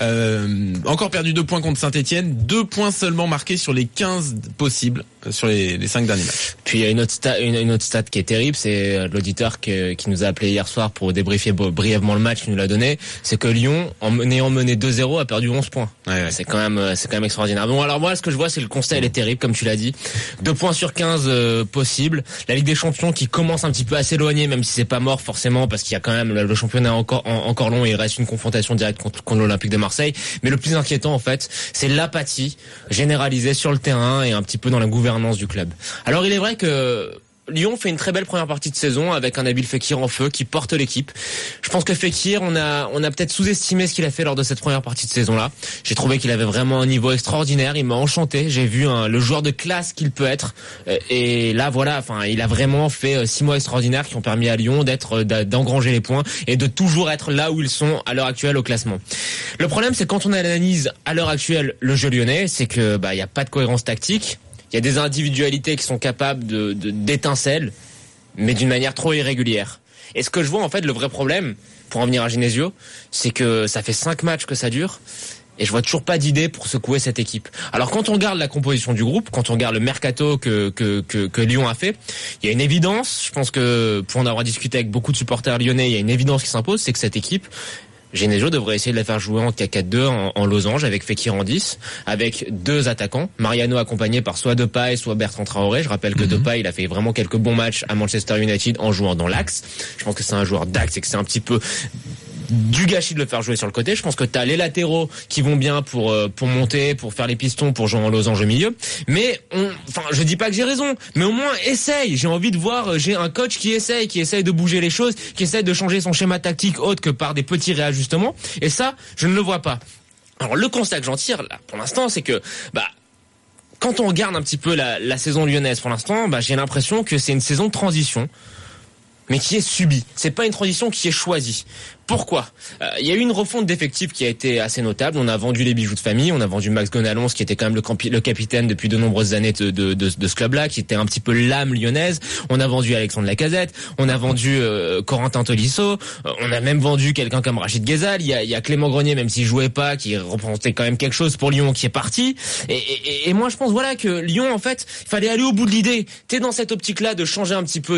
encore perdu 2 points contre Saint-Etienne. 2 points seulement marqués sur les 15 possibles, sur les 5 derniers matchs. Puis, il y a une autre stat qui est terrible, c'est l'auditeur qui nous a appelé hier soir pour débriefer brièvement le match, qui nous l'a donné, c'est que Lyon, en ayant mené 2-0, a perdu 11 points. Ouais. C'est quand même extraordinaire. Bon, alors moi, ce que je vois, c'est le constat, il est terrible, comme tu l'as dit. 2 points sur 15 possibles. La Ligue des Champions qui commence un petit peu à s'éloigner, même si c'est pas mort forcément, parce qu'il y a quand même le championnat encore long et il reste une confrontation directe contre l'Olympique de Marseille. Mais le plus inquiétant, en fait, c'est l'apathie généralisée sur le terrain et un petit peu dans la gouvernance du club. Alors, il est vrai que Lyon fait une très belle première partie de saison avec un Nabil Fekir en feu qui porte l'équipe. Je pense que Fekir, on a peut-être sous-estimé ce qu'il a fait lors de cette première partie de saison-là. J'ai trouvé qu'il avait vraiment un niveau extraordinaire. Il m'a enchanté. J'ai vu le joueur de classe qu'il peut être. Et là, voilà, enfin, il a vraiment fait 6 mois extraordinaires qui ont permis à Lyon d'engranger les points et de toujours être là où ils sont à l'heure actuelle au classement. Le problème, c'est quand on analyse à l'heure actuelle le jeu lyonnais, c'est que il y a pas de cohérence tactique. Il y a des individualités qui sont capables d'étincelles, mais d'une manière trop irrégulière. Et ce que je vois, en fait, le vrai problème, pour en venir à Genesio, c'est que ça fait 5 matchs que ça dure, Et je vois toujours pas d'idée pour secouer cette équipe. Alors quand on regarde la composition du groupe, quand on regarde le mercato que Lyon a fait, il y a une évidence, je pense que pour en avoir discuté avec beaucoup de supporters lyonnais, il y a une évidence qui s'impose, c'est que cette équipe, Genesio devrait essayer de la faire jouer en 4-4-2 en losange avec Fekir en 10, avec 2 attaquants, Mariano accompagné par soit Depay, soit Bertrand Traoré. Je rappelle que Depay, il a fait vraiment quelques bons matchs à Manchester United en jouant dans l'axe. Je pense que c'est un joueur d'axe et que c'est un petit peu du gâchis de le faire jouer sur le côté. Je pense que t'as les latéraux qui vont bien pour monter, pour faire les pistons, pour jouer en losange au milieu. Mais je dis pas que j'ai raison, mais au moins essaye. J'ai envie de voir, j'ai un coach qui essaye de bouger les choses, qui essaye de changer son schéma tactique autre que par des petits réajustements. Et ça, je ne le vois pas. Alors le constat que j'en tire là, pour l'instant, c'est que quand on regarde un petit peu la saison lyonnaise pour l'instant, j'ai l'impression que c'est une saison de transition, mais qui est subie. C'est pas une transition qui est choisie. Pourquoi ? Il y a eu une refonte d'effectifs qui a été assez notable. On a vendu les bijoux de famille, on a vendu Max Gonalons, qui était quand même le capitaine depuis de nombreuses années de ce club-là, qui était un petit peu l'âme lyonnaise. On a vendu Alexandre Lacazette, on a vendu Corentin Tolisso, on a même vendu quelqu'un comme Rachid Ghezal. Il y a Clément Grenier, même s'il jouait pas, qui représentait quand même quelque chose pour Lyon, qui est parti. Et moi, je pense que Lyon, en fait, il fallait aller au bout de l'idée. T'es dans cette optique-là de changer un petit peu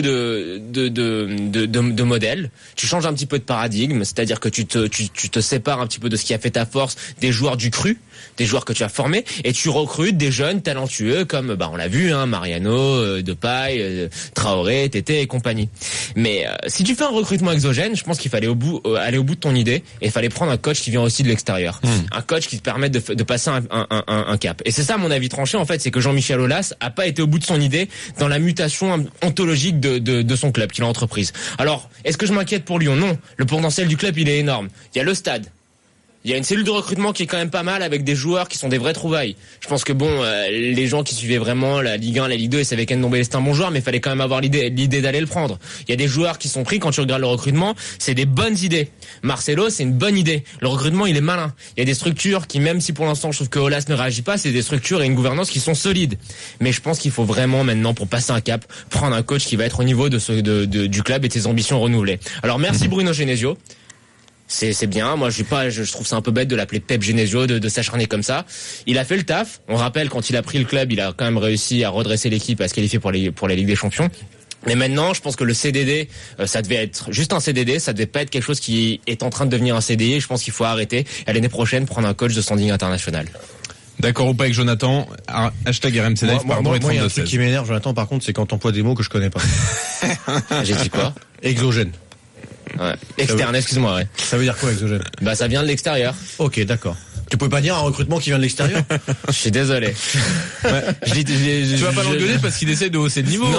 de modèle. Tu changes un petit peu de paradigme. C'est-à-dire que tu te sépares un petit peu de ce qui a fait ta force, des joueurs du cru, des joueurs que tu as formés, et tu recrutes des jeunes talentueux comme on l'a vu, Mariano, Depay, Traoré, Tété et compagnie. Mais si tu fais un recrutement exogène, je pense qu'il fallait aller au bout de ton idée, et il fallait prendre un coach qui vient aussi de l'extérieur, un coach qui te permette de passer un cap. Et c'est ça mon avis tranché, en fait, c'est que Jean-Michel Aulas a pas été au bout de son idée dans la mutation ontologique de son club qu'il a entreprise. Alors, est-ce que je m'inquiète pour Lyon ? Non. Le potentiel du club, il est énorme. Il y a le stade. Il y a une cellule de recrutement qui est quand même pas mal avec des joueurs qui sont des vraies trouvailles. Je pense que les gens qui suivaient vraiment la Ligue 1, la Ligue 2, ils savaient qu'Ndombélé c'était un bon joueur, mais il fallait quand même avoir l'idée d'aller le prendre. Il y a des joueurs qui sont pris, quand tu regardes le recrutement, c'est des bonnes idées. Marcelo, c'est une bonne idée. Le recrutement, il est malin. Il y a des structures qui, même si pour l'instant je trouve que Aulas ne réagit pas, c'est des structures et une gouvernance qui sont solides. Mais je pense qu'il faut vraiment maintenant, pour passer un cap, prendre un coach qui va être au niveau du club et de ses ambitions renouvelées. Alors merci Bruno Genesio. C'est bien. Moi, je trouve ça un peu bête de l'appeler Pep Genesio, de s'acharner comme ça. Il a fait le taf. On rappelle, quand il a pris le club, il a quand même réussi à redresser l'équipe, à se qualifier pour la Ligue des Champions. Mais maintenant, je pense que le CDD, ça devait être juste un CDD, ça devait pas être quelque chose qui est en train de devenir un CDI. Je pense qu'il faut arrêter et à l'année prochaine prendre un coach de standing international. D'accord ou pas avec Jonathan ? Hashtag RMC Live, pardon, et 3216. Il y a un truc qui m'énerve, Jonathan, par contre, c'est quand t'emploies des mots que je connais pas. J'ai dit quoi ? Exogène. Ouais. Externe, excuse-moi, ouais. Ça veut dire quoi, exogène ? Ça vient de l'extérieur. Ok, d'accord. Tu peux pas dire un recrutement qui vient de l'extérieur ? Je suis désolé. Ouais. Tu vas pas l'engueuler parce qu'il essaie de hausser le niveau.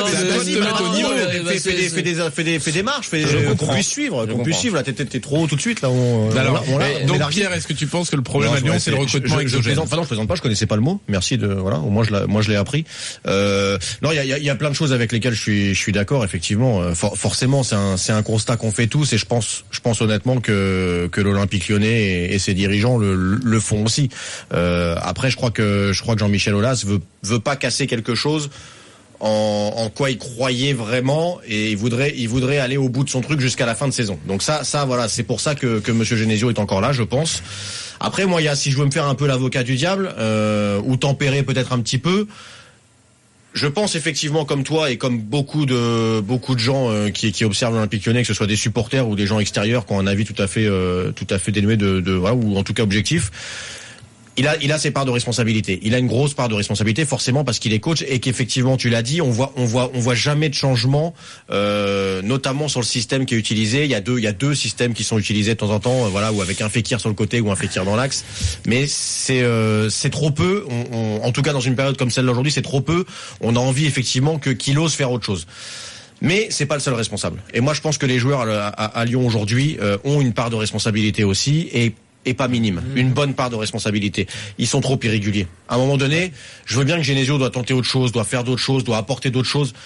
Fais des marches, qu'on puisse suivre, Là, t'es trop haut tout de suite, là. Donc Pierre, est-ce que tu penses que le problème à Lyon, c'est le recrutement exogène ? Enfin non, je plaisante pas, je connaissais pas le mot. Merci au moins je l'ai appris. Non, il y a plein de choses avec lesquelles je suis d'accord, effectivement. Forcément, c'est un constat qu'on fait tous, et je pense honnêtement que l'Olympique Lyonnais et ses dirigeants le font aussi. Après, je crois que Jean-Michel Aulas veut pas casser quelque chose en quoi il croyait vraiment, et il voudrait aller au bout de son truc jusqu'à la fin de saison. Donc ça voilà, c'est pour ça que monsieur Genesio est encore là, je pense. Après, moi, si je veux me faire un peu l'avocat du diable, ou tempérer peut-être un petit peu, je pense effectivement, comme toi et comme beaucoup de gens qui observent l'Olympique Lyonnais, que ce soit des supporters ou des gens extérieurs qui ont un avis tout à fait dénué ou en tout cas objectif. Il a ses parts de responsabilité. Il a une grosse part de responsabilité, forcément, parce qu'il est coach, et qu'effectivement, tu l'as dit, on voit jamais de changement, notamment sur le système qui est utilisé. Il y a deux systèmes qui sont utilisés de temps en temps, ou avec un Fekir sur le côté ou un Fekir dans l'axe. Mais c'est trop peu. En tout cas, dans une période comme celle d'aujourd'hui, c'est trop peu. On a envie effectivement qu'il ose faire autre chose. Mais c'est pas le seul responsable. Et moi, je pense que les joueurs à Lyon aujourd'hui ont une part de responsabilité aussi, et pas minime, une bonne part de responsabilité. Ils sont trop irréguliers. À un moment donné, je veux bien que Genesio doit tenter autre chose, doit faire d'autres choses, doit apporter d'autres choses.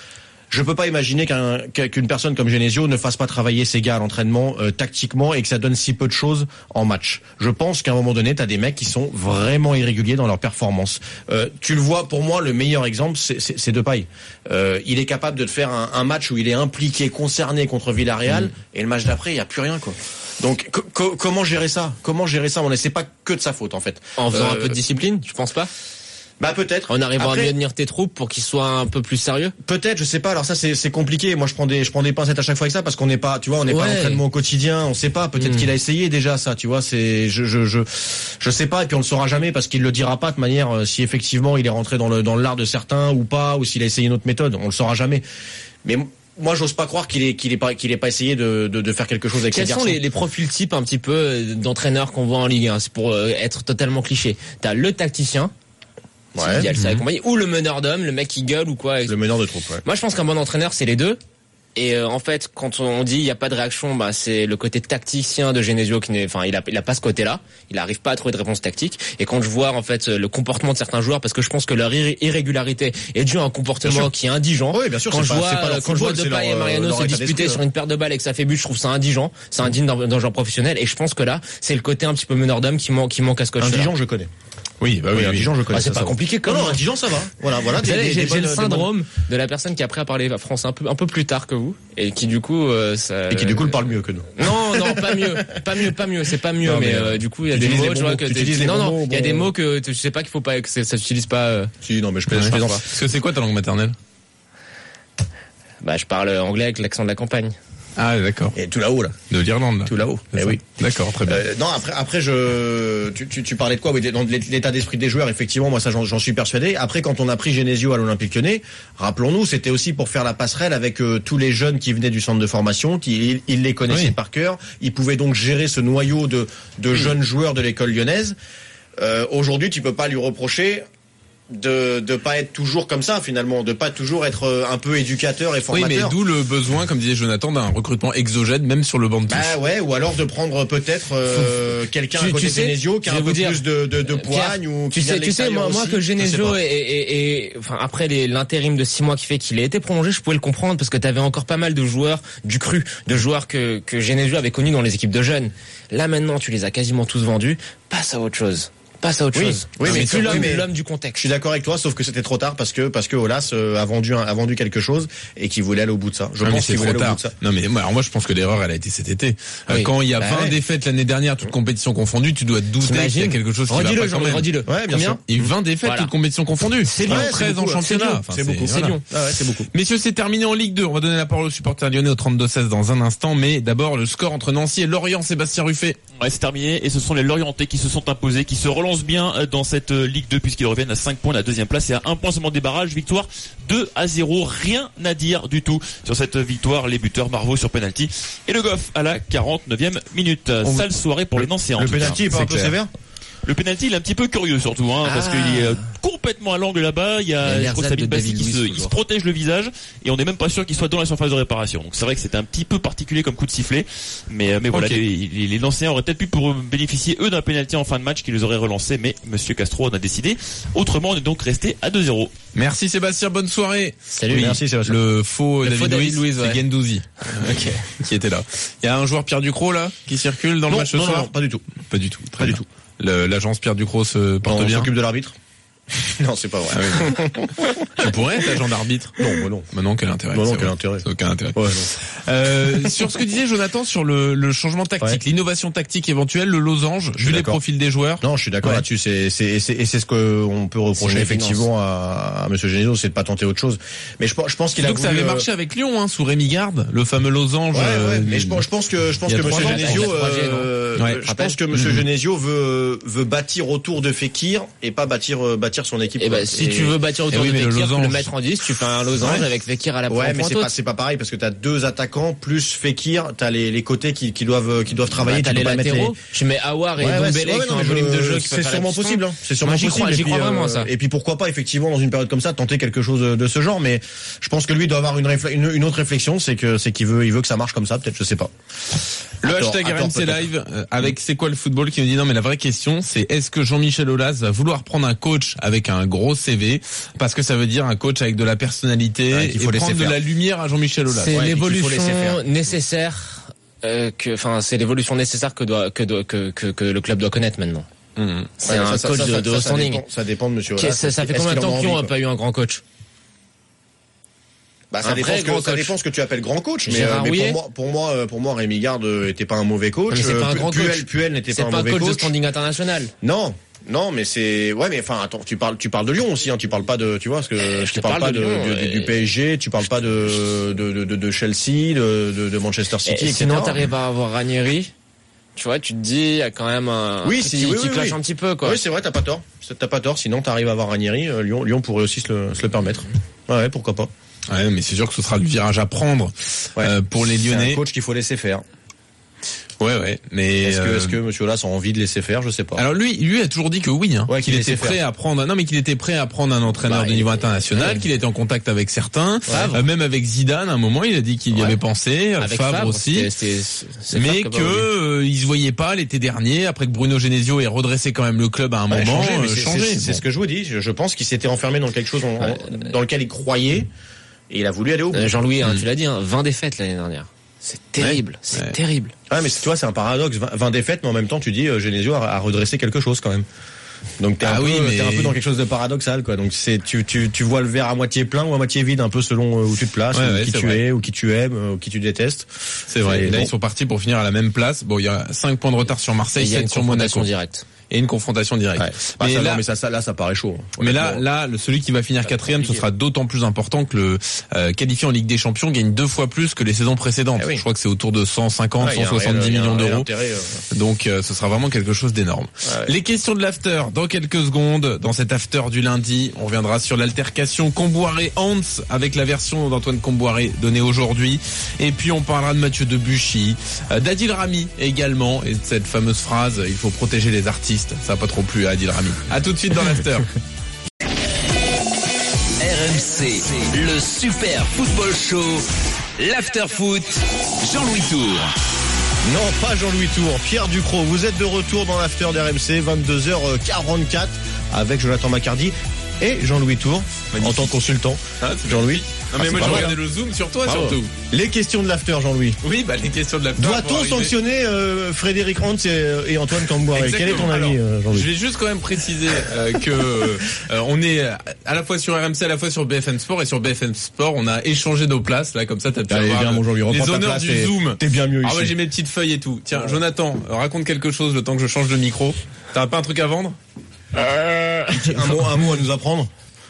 Je peux pas imaginer qu'une personne comme Genesio ne fasse pas travailler ses gars à l'entraînement tactiquement et que ça donne si peu de choses en match. Je pense qu'à un moment donné, t'as des mecs qui sont vraiment irréguliers dans leur performance. Tu le vois, pour moi, le meilleur exemple, c'est Depay. Il est capable de faire un match où il est impliqué, concerné contre Villarreal, et le match d'après, il y a plus rien, quoi. Donc comment gérer ça ? C'est pas que de sa faute, en fait. En faisant un peu de discipline, tu penses pas ? Bah peut-être. En arrivant à mieux tenir tes troupes pour qu'ils soient un peu plus sérieux. Peut-être, je sais pas. Alors ça c'est compliqué. Moi je prends des pincettes à chaque fois avec ça parce qu'on n'est pas, tu vois, on n'est pas à l'entraînement au quotidien. On sait pas. Peut-être qu'il a essayé déjà ça. Tu vois, je sais pas. Et puis on le saura jamais parce qu'il le dira pas de manière si effectivement il est rentré dans l'art de certains ou pas, ou s'il a essayé une autre méthode. On le saura jamais. Mais moi, j'ose pas croire qu'il ait pas essayé de faire quelque chose avec ces garçons. Quels sont les profils types un petit peu d'entraîneurs qu'on voit en Ligue 1 ? C'est pour être totalement cliché. T'as le tacticien. Ouais. Ou le meneur d'hommes, le mec qui gueule ou quoi. Le meneur de troupe, ouais. Moi, je pense qu'un bon entraîneur, c'est les deux. Et en fait, quand on dit il y a pas de réaction, bah c'est le côté tacticien de Genesio qui il a pas ce côté-là. Il arrive pas à trouver de réponse tactique. Et quand je vois en fait le comportement de certains joueurs, parce que je pense que leur irrégularité est due à un comportement qui est indigent. Oui, bien sûr. Quand je vois Depay et Mariano se disputer sur une paire de balles et que ça fait but, je trouve ça indigent. C'est indigne dans un genre professionnel. Et je pense que là, c'est le côté un petit peu meneur d'homme qui manque à ce coach. Indigent, je connais. Oui, indigent, je connais. C'est pas compliqué comme. Non, indigent, ça va. Voilà. J'ai le syndrome de la personne qui après a parlé français un peu plus tard que vous et qui du coup le parle mieux que nous. Non, pas mieux, c'est pas mieux, mais du coup il y a des mots, tu vois que il y a des mots que tu sais pas qu'il faut pas que ça s'utilise pas. Si, non, mais je plaisante. Parce que c'est quoi ta langue maternelle ? Bah, je parle anglais avec l'accent de la campagne. Ah, d'accord. Et tout là-haut, là. De l'Irlande, là. Tout là-haut. Oui. D'accord, très bien. Non, après, tu parlais de quoi? Oui, dans l'état d'esprit des joueurs, effectivement, moi, ça, j'en suis persuadé. Après, quand on a pris Genesio à l'Olympique Lyonnais, rappelons-nous, c'était aussi pour faire la passerelle avec tous les jeunes qui venaient du centre de formation, il les connaissait par cœur. Il pouvait donc gérer ce noyau de jeunes joueurs de l'école lyonnaise. Aujourd'hui, tu peux pas lui reprocher de pas être toujours comme ça, finalement, de pas toujours être un peu éducateur et formateur. Oui, mais d'où le besoin, comme disait Jonathan, d'un recrutement exogène, même sur le banc de touche. Bah ouais, ou alors de prendre peut-être quelqu'un à côté de Genesio qui a un peu plus de poigne ou qui tu sais moi que Genesio et enfin après l'intérim de 6 mois qui fait qu'il a été prolongé, je pouvais le comprendre parce que t'avais encore pas mal de joueurs du cru, de joueurs que Genesio avait connus dans les équipes de jeunes. Là maintenant, tu les as quasiment tous vendus, passe à autre chose. Oui, mais plus l'homme du contexte. Je suis d'accord avec toi, sauf que c'était trop tard parce que Aulas a vendu quelque chose et qu'il voulait aller au bout de ça. Je pense qu'il voulait aller au bout de ça. Non mais moi je pense que l'erreur elle a été cet été. Quand il y a 20 défaites l'année dernière, toutes compétitions confondues, tu dois te douter qu'il y a quelque chose qui va pas quand même. Redis-le. Ouais, bien sûr. Il y a eu 20 défaites toutes compétitions confondues. C'est Lyon, 13 en championnat. C'est beaucoup. C'est Lyon. C'est beaucoup. Messieurs, c'est terminé en Ligue 2. On va donner la parole aux supporters lyonnais au 32-16 dans un instant, mais d'abord le score entre Nancy et Lorient. Sébastien Ruffet. Ouais, c'est terminé et ce sont les Lorientais qui se sont imposés, qui se relancent bien dans cette Ligue 2 puisqu'ils reviennent à 5 points de la deuxième place et à 1 point seulement des barrages. Victoire 2-0, rien à dire du tout sur cette victoire. Les buteurs Marvaux sur penalty et Le Goff à la 49e minute. Sale soirée pour les Nancéens. Le penalty est pas un peu sévère? Le penalty, il est un petit peu curieux surtout, parce qu'il est complètement à l'angle là-bas. Il y a Sabine Bassi qui se protège le visage et on n'est même pas sûr qu'il soit dans la surface de réparation. Donc c'est vrai que c'était un petit peu particulier comme coup de sifflet, mais voilà, les Nancéens auraient peut-être pu bénéficier eux d'un penalty en fin de match qui les aurait relancés, mais Monsieur Castro en a décidé autrement. On est donc resté à 2-0. Merci Sébastien, bonne soirée. Salut. Merci Sébastien. Le faux David Luiz, c'est Guendouzi qui était là. Il y a un joueur Pierre Ducrot là qui circule dans le match ce soir? Non, pas du tout. Pas du tout. Très bien. L'agence Pierre Ducrot se porte bien. On s'occupe de l'arbitre. Non, c'est pas vrai. Ah oui. Tu pourrais être agent d'arbitre. Non. Mais non, quel intérêt. Quel intérêt. Aucun intérêt. Ouais, sur ce que disait Jonathan sur le changement tactique, l'innovation tactique éventuelle, le losange, vu les profils des joueurs. Non, je suis d'accord là-dessus. C'est ce qu'on peut reprocher effectivement à Monsieur Genesio, c'est de pas tenter autre chose. Mais je pense qu'il a voulu. Donc ça avait marché avec Lyon, sous Rémi Garde, le fameux losange. Mais je pense que Monsieur Genesio, je pense que Monsieur Genesio veut bâtir autour de Fekir et pas bâtir son équipe. Si tu veux bâtir autour de Fekir, tu le mettre en 10, tu fais un losange avec Fekir à la pointe. Ouais, mais c'est pas pareil parce que t'as 2 attaquants plus Fekir, t'as les côtés qui doivent travailler. T'as les latéraux. Tu mets Aouar et Dombele qui ont un volume de jeu qui c'est sûrement possible. C'est sûrement possible. J'y crois vraiment ça. Et puis pourquoi pas effectivement dans une période comme ça tenter quelque chose de ce genre. Mais je pense que lui doit avoir une autre réflexion, c'est qu'il veut que ça marche comme ça. Peut-être, je sais pas. Le hashtag RMC Live avec C'est quoi le football qui nous dit non mais la vraie question c'est est-ce que Jean-Michel Aulas va vouloir prendre un coach avec un gros CV, parce que ça veut dire un coach avec de la personnalité et prendre de la lumière à Jean-Michel Aulas. C'est l'évolution nécessaire. C'est l'évolution nécessaire que le club doit connaître maintenant. C'est un coach de haut standing. Ça dépend de monsieur Aulas. Ça fait combien de temps qu'on n'a pas eu un grand coach? Ça dépend ce que tu appelles grand coach, mais pour moi Rémi Garde était pas un mauvais coach. Mais c'est pas un grand coach. Puel n'était pas un mauvais coach. C'est pas un coach de standing international. Non, mais attends, tu parles de Lyon aussi, hein, tu parles pas de, tu vois, parce que tu parles pas du PSG, tu parles pas de Chelsea, de Manchester City, etc. Sinon, t'arrives à avoir Ranieri. Tu vois, tu te dis, il y a quand même un qui clash un petit peu, quoi. Oui, c'est vrai, t'as pas tort. Sinon, t'arrives à avoir Ranieri, Lyon pourrait aussi se le permettre. Ouais, pourquoi pas. Ouais, mais c'est sûr que ce sera le virage à prendre pour les Lyonnais. C'est un coach qu'il faut laisser faire. Ouais, mais est-ce que monsieur Aulas a envie de laisser faire, je sais pas. Alors lui a toujours dit que oui, qu'il était prêt à prendre. Non, mais qu'il était prêt à prendre un entraîneur de niveau international, qu'il était en contact avec certains, même avec Zidane. À un moment, il a dit qu'il y avait pensé, avec Favre aussi, mais que il se voyait pas l'été dernier, après que Bruno Genesio ait redressé quand même le club à un moment, changer. C'est ce que je vous dis. Je pense qu'il s'était enfermé dans quelque chose dans lequel il croyait et il a voulu aller au bout. Jean-Louis, tu l'as dit, 20 défaites l'année dernière. C'est terrible, terrible. Ah, mais tu vois, c'est un paradoxe. 20 défaites, mais en même temps, tu dis, Genesio a redressé quelque chose quand même. Donc t'es un peu dans quelque chose de paradoxal, quoi. Donc tu vois le verre à moitié plein ou à moitié vide, un peu selon où tu te places, ou qui tu es, ou qui tu aimes, ou qui tu détestes. C'est vrai. Et là, ils sont partis pour finir à la même place. Bon, il y a 5 points de retard sur Marseille, 7 sur Monaco. Et une confrontation directe. Ça paraît chaud. Mais là, celui qui va finir 4e, ce sera d'autant plus important que le qualifié en Ligue des Champions gagne 2 fois plus que les saisons précédentes. Je crois que c'est autour de 150, 170 millions d'euros. Donc, ce sera vraiment quelque chose d'énorme. Les questions de l'after dans quelques secondes. Dans cet after du lundi, on reviendra sur l'altercation Comboiré-Hans avec la version d'Antoine Comboiré donnée aujourd'hui. Et puis, on parlera de Mathieu Debuchy, d'Adil Rami également, et de cette fameuse phrase, il faut protéger les artistes. Ça n'a pas trop plu à Adil Rami. À tout de suite dans l'after. RMC, le super football show, l'after foot, Jean-Louis Tour. Non, pas Jean-Louis Tour, Pierre Ducrot. Vous êtes de retour dans l'after d'RMC, 22h44 avec Jonathan Macardy et Jean-Louis Tour. En tant que consultant. Jean-Louis. Non mais moi je regardais le zoom sur toi surtout. Les questions de l'after, Jean-Louis. Oui, les questions de l'after. Doit-on sanctionner Frédéric Hans et Antoine Comboiré? Quel est ton avis, Jean-Louis? Je vais juste quand même préciser que on est à la fois sur RMC, à la fois sur BFM Sport, et sur BFM Sport, on a échangé nos places là, comme ça t'as pu avoir les honneurs du zoom. T'es bien mieux ici. Ah ouais, j'ai mes petites feuilles et tout. Tiens, Jonathan, raconte quelque chose le temps que je change de micro. T'as pas un truc à vendre? Un mot à nous apprendre.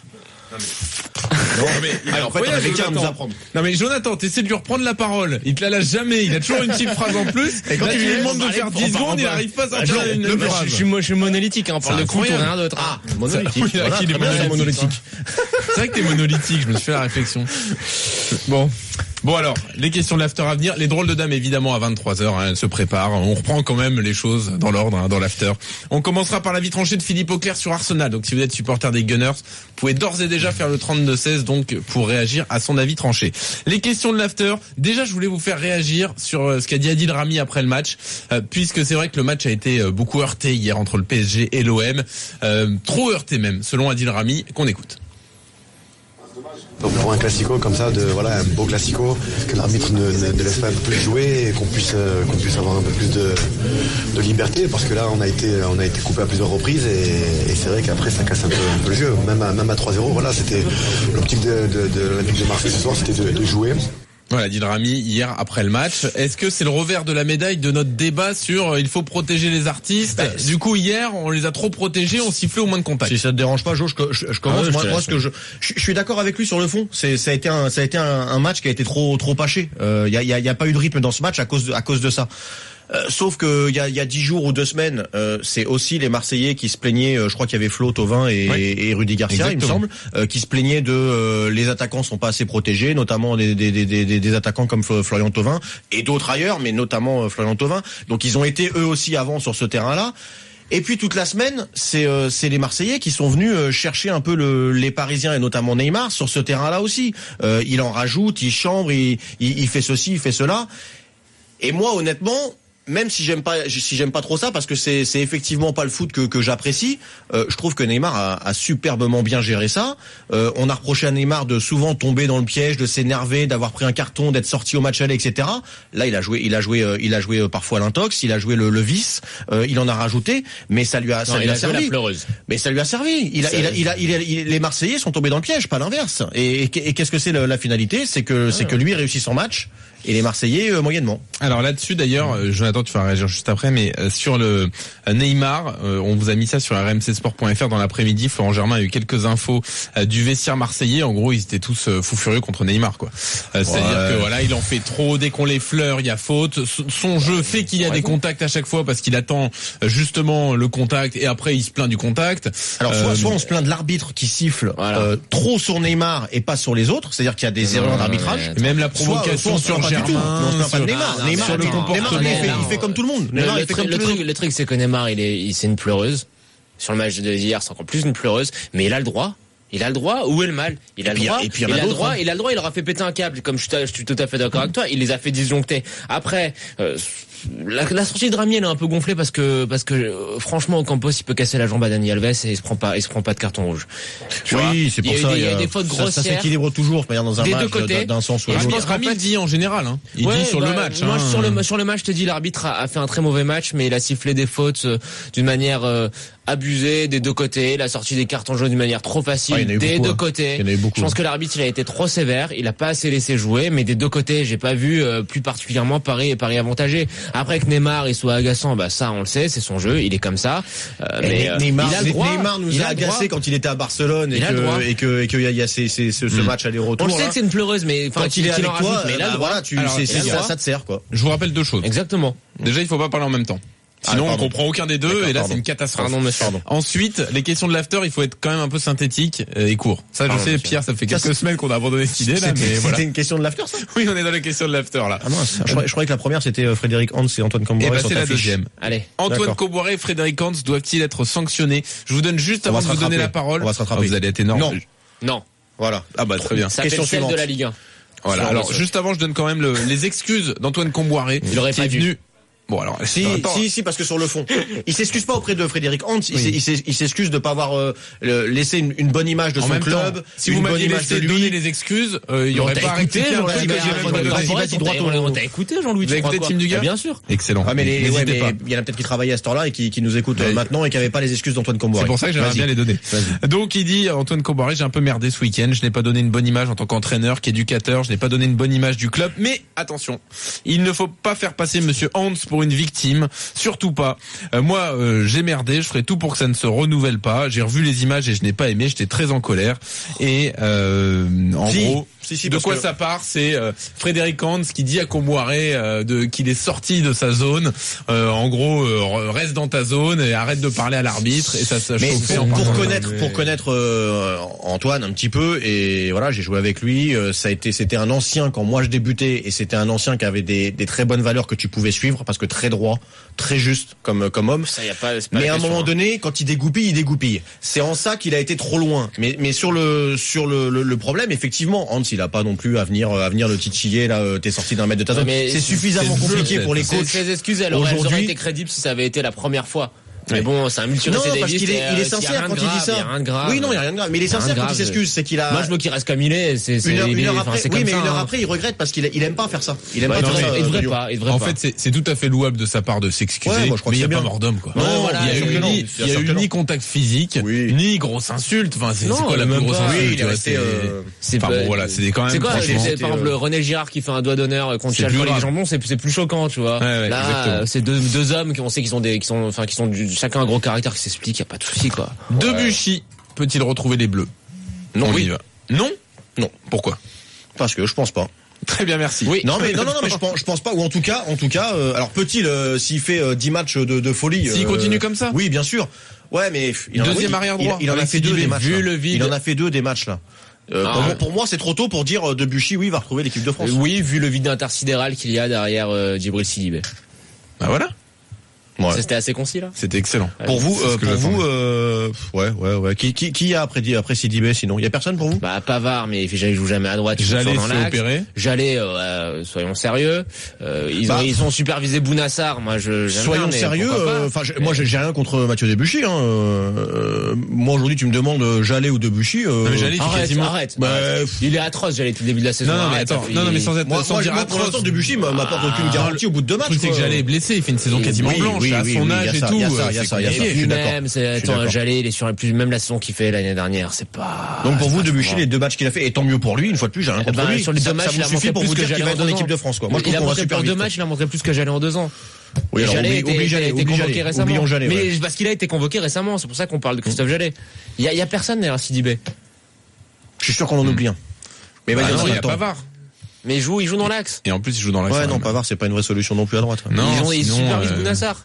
Non mais Jonathan, t'essaies de lui reprendre la parole. Il te la lâche jamais. Il a toujours une petite phrase en plus. Et quand tu lui demandes de faire 10 secondes, il arrive pas à sortir une phrase. Je suis monolithique, on parle de foot ou rien d'autre. Monolithique. Il est monolithique. C'est vrai que t'es monolithique, je me suis fait la réflexion. Bon alors, les questions de l'after à venir. Les drôles de dames, évidemment, à 23h, elles se préparent. On reprend quand même les choses dans l'ordre, dans l'after. On commencera par l'avis tranché de Philippe Auclair sur Arsenal. Donc si vous êtes supporter des Gunners, vous pouvez d'ores et déjà faire le 32-16 donc pour réagir à son avis tranché. Les questions de l'after. Déjà, je voulais vous faire réagir sur ce qu'a dit Adil Rami après le match, puisque c'est vrai que le match a été beaucoup heurté hier entre le PSG et l'OM. Trop heurté même, selon Adil Rami, qu'on écoute. Donc pour un classico comme ça, un beau classico, que l'arbitre ne laisse pas un peu plus jouer et qu'on puisse avoir un peu plus de liberté, parce que là on a été coupé à plusieurs reprises et c'est vrai qu'après ça casse un peu le jeu. Même à 3-0, voilà, c'était l'optique de l'Olympique de Marseille ce soir, c'était de jouer. Voilà, Adil Rami hier après le match. Est-ce que c'est le revers de la médaille de notre débat sur il faut protéger les artistes? Du coup hier on les a trop protégés, on sifflait au moins de contact. Si ça te dérange pas, Jo, je commence. Moi, ce que je suis d'accord avec lui sur le fond. Ça a été un match qui a été trop haché. Il y a pas eu de rythme dans ce match à cause de ça. Sauf que il y a 10 jours ou 2 semaines, c'est aussi les Marseillais qui se plaignaient, je crois qu'il y avait Flo, Thauvin et Rudy Garcia, exactement. Il me semble, qui se plaignaient de les attaquants sont pas assez protégés, notamment des attaquants comme Florian Thauvin et d'autres ailleurs, mais notamment Florian Thauvin. Donc ils ont été eux aussi avant sur ce terrain-là. Et puis toute la semaine, c'est les Marseillais qui sont venus chercher un peu les Parisiens et notamment Neymar sur ce terrain-là aussi. Il en rajoute, il chambre, il fait ceci, il fait cela. Et moi honnêtement, même si j'aime pas trop ça, parce que c'est effectivement pas le foot que j'apprécie. Je trouve que Neymar a superbement bien géré ça. On a reproché à Neymar de souvent tomber dans le piège, de s'énerver, d'avoir pris un carton, d'être sorti au match aller, etc. Là, il a joué parfois l'intox, il a joué le vice, il en a rajouté, mais ça lui a servi. Mais ça lui a servi. Les Marseillais sont tombés dans le piège, pas l'inverse. Et qu'est-ce que c'est la finalité? C'est que lui réussit son match. Et les Marseillais moyennement. Alors là-dessus d'ailleurs, Jonathan, tu vas réagir juste après, mais sur le Neymar, on vous a mis ça sur rmcsport.fr dans l'après-midi. Florent Germain a eu quelques infos du vestiaire marseillais. En gros, ils étaient tous fous furieux contre Neymar, quoi. C'est-à-dire que voilà, il en fait trop. Dès qu'on l'effleure, il y a faute. Son jeu fait qu'il y a des contacts à chaque fois parce qu'il attend justement le contact et après il se plaint du contact. Alors soit on se plaint de l'arbitre qui siffle trop sur Neymar et pas sur les autres, c'est-à-dire qu'il y a des erreurs d'arbitrage. Même la provocation sur Germain, pas de Neymar. Neymar sur le comportement, il fait comme tout le monde. Le truc, c'est que Neymar, c'est une pleureuse. Sur le match d'hier, c'est encore plus une pleureuse. Mais il a le droit. Où est le mal? Il a le droit, il aura fait péter un câble, comme je suis tout à fait d'accord avec toi, il les a fait disjoncter. Après, la sortie de Rami, elle est un peu gonflée parce que franchement, Ocampos, il peut casser la jambe à Dani Alves et il se prend pas de carton rouge. Oui, c'est pour ça. Il y a des fautes grossières. Ça s'équilibre toujours, dans un match, d'un sens ou l'autre. de l'autre. Je pense que Rami le dit en général, hein. Il dit sur le match. Moi, sur le match, je te dis, l'arbitre a fait un très mauvais match, mais il a sifflé des fautes d'une manière abusée des deux côtés, la sortie des cartons jaunes d'une manière trop facile des deux côtés. Je pense que l'arbitre il a été trop sévère, il a pas assez laissé jouer, mais des deux côtés, j'ai pas vu plus particulièrement Paris avantagé. Après que Neymar il soit agaçant, ça on le sait, c'est son jeu, il est comme ça. Mais Neymar, il a le droit. Neymar nous a agacé quand il était à Barcelone et qu'il y a ce match aller-retour. On le sait que c'est une pleureuse, mais quand il est avec toi, voilà, ça te sert quoi. Je vous rappelle deux choses. Exactement. Déjà, il faut pas parler en même temps. Sinon, on comprend aucun des deux, et là, c'est une catastrophe. Pardon. Ensuite, les questions de l'after, il faut être quand même un peu synthétique et court. Ça, je sais, Pierre, ça fait quelques semaines qu'on a abandonné cette idée, là, mais voilà. C'était une question de l'after, ça? Oui, on est dans les questions de l'after, là. Ah mince. Je croyais que la première, c'était Frédéric Hans et Antoine Camboré. Et c'est la deuxième. Allez. Antoine Camboré et Frédéric Hans doivent-ils être sanctionnés? Je vous donne juste avant de vous donner la parole. On va se rattraper. Vous allez être énorme. Non. Voilà. Très bien. Ça fait celle de la Ligue 1. Voilà. Alors, juste avant, je donne quand même les excuses d'Antoine Camboré. Il aurait pas dû. Bon alors si parce que sur le fond il s'excuse pas auprès de Frédéric Hans, il s'excuse de pas avoir laissé une bonne image de son club. Si vous m'aviez laissé donner les excuses, il y aurait pas arrêté. On t'a écouté, Jean-Louis. Vous avez écouté Team du gars? Bien sûr. Excellent. Mais il y en a peut-être qui travaillaient à cette heure-là et qui nous écoutent maintenant et qui avaient pas les excuses d'Antoine Camboré. C'est pour ça que j'aimerais bien les donner. Donc il dit Antoine Camboré, j'ai un peu merdé ce week-end, je n'ai pas donné une bonne image en tant qu'entraîneur, qu'éducateur, je n'ai pas donné une bonne image du club, mais attention, il ne faut pas faire passer monsieur Hans pour une victime. Surtout pas. Moi, j'ai merdé. Je ferai tout pour que ça ne se renouvelle pas. J'ai revu les images et je n'ai pas aimé. J'étais très en colère. Et en gros, de quoi ça part? C'est Frédéric Hans qui dit à Camboré qu'il est sorti de sa zone. En gros, reste dans ta zone et arrête de parler à l'arbitre. Et ça chauffait. Pour connaître Antoine un petit peu, et voilà, j'ai joué avec lui. C'était un ancien quand moi je débutais, et c'était un ancien qui avait des très bonnes valeurs que tu pouvais suivre parce que très droit, très juste comme homme. Ça, y a pas mais à un moment donné, quand il dégoupille. C'est en ça qu'il a été trop loin. Mais sur le problème, effectivement, Hans, il a pas non plus à venir le titiller là. T'es sorti d'un mètre de ta zone. C'est suffisamment compliqué pour les coachs. Ces excuses, elles auraient été crédibles si ça avait été la première fois. Mais bon, c'est un multirécidiviste. Non, parce qu'il est sincère quand il dit ça. Il y a rien de grave. Oui, non, il y a rien de grave. Mais il est sincère quand il s'excuse, c'est qu'il a. Moi, je veux qu'il reste comme il est. Une heure après. Oui, mais une heure après, il regrette parce qu'il aime pas faire ça. Il aime pas faire ça. Il devrait pas. En fait, c'est tout à fait louable de sa part de s'excuser. Mais il n'y a pas mort d'homme, quoi. Il y a eu ni contact physique, ni grosse insulte. Enfin, c'est quoi la plus grosse insulte? C'est bon, voilà, c'est quand même. C'est quoi? Par exemple, René Girard qui fait un doigt d'honneur contre Chalfant les jambons, c'est plus choquant, tu vois. Là, c'est deux hommes qui on sait qui sont chacun un gros caractère qui s'explique, y a pas de souci quoi. Debuchy peut-il retrouver les Bleus? Non, oui. Non. Pourquoi? Parce que je pense pas. Très bien, merci. Oui. Non, mais je pense pas. Ou en tout cas, alors peut-il, s'il fait 10 matchs de folie. S'il continue comme ça? Oui, bien sûr. Ouais, mais deuxième arrière droit. Il en a fait 2 des matchs. Vu le vide. Il en a fait 2 des matchs là. Pour moi, c'est trop tôt pour dire Debuchy, oui, va retrouver l'équipe de France. Oui, vu le vide intersidéral qu'il y a derrière Djibril Sidibé. Bah voilà. Ouais. C'était assez concis là. C'était excellent. Pour vous, ouais. Qui a après Sidibé sinon? Il y a personne pour vous? Bah Pavard, mais il joue jamais à droite. Jallet se fait opérer. Jallet, soyons sérieux. Ils ont supervisé Bounassar. Moi, soyons sérieux. Moi, j'ai rien contre Mathieu Debuchy. Moi aujourd'hui, tu me demandes Jallet ou Debuchy. Arrête. Il est atroce. Jallet depuis le début de la saison. Non, mais sans être pour l'instant, Debuchy m'apporte aucune garantie au bout de 2 matchs. Le truc, c'est que Jallet est blessé. Il fait une saison quasiment blanche. À son âge et tout. Jallet, il est sur même la saison qu'il fait l'année dernière, c'est pas. Donc pour vous, Debuchy, les 2 matchs qu'il a fait, et tant mieux pour lui. Une fois de plus, j'ai rien contre lui. Sur les 2 matchs, il a montré plus que Jallet dans l'équipe de France. Moi, je trouve qu'on va super vite. 2 matchs, il a montré plus que Jallet en 2 ans. Oui, alors Jallet a été convoqué récemment. Mais parce qu'il a été convoqué récemment, c'est pour ça qu'on parle de Christophe Jallet. Il y a personne derrière Sidibé. Je suis sûr qu'on en oublie un. Mais non, il y a Pavard. Mais il joue dans l'axe. Et en plus, il joue dans l'axe. Ouais, non, Pavard, c'est pas une vraie solution non plus à droite. Non, il supervise Bounassar.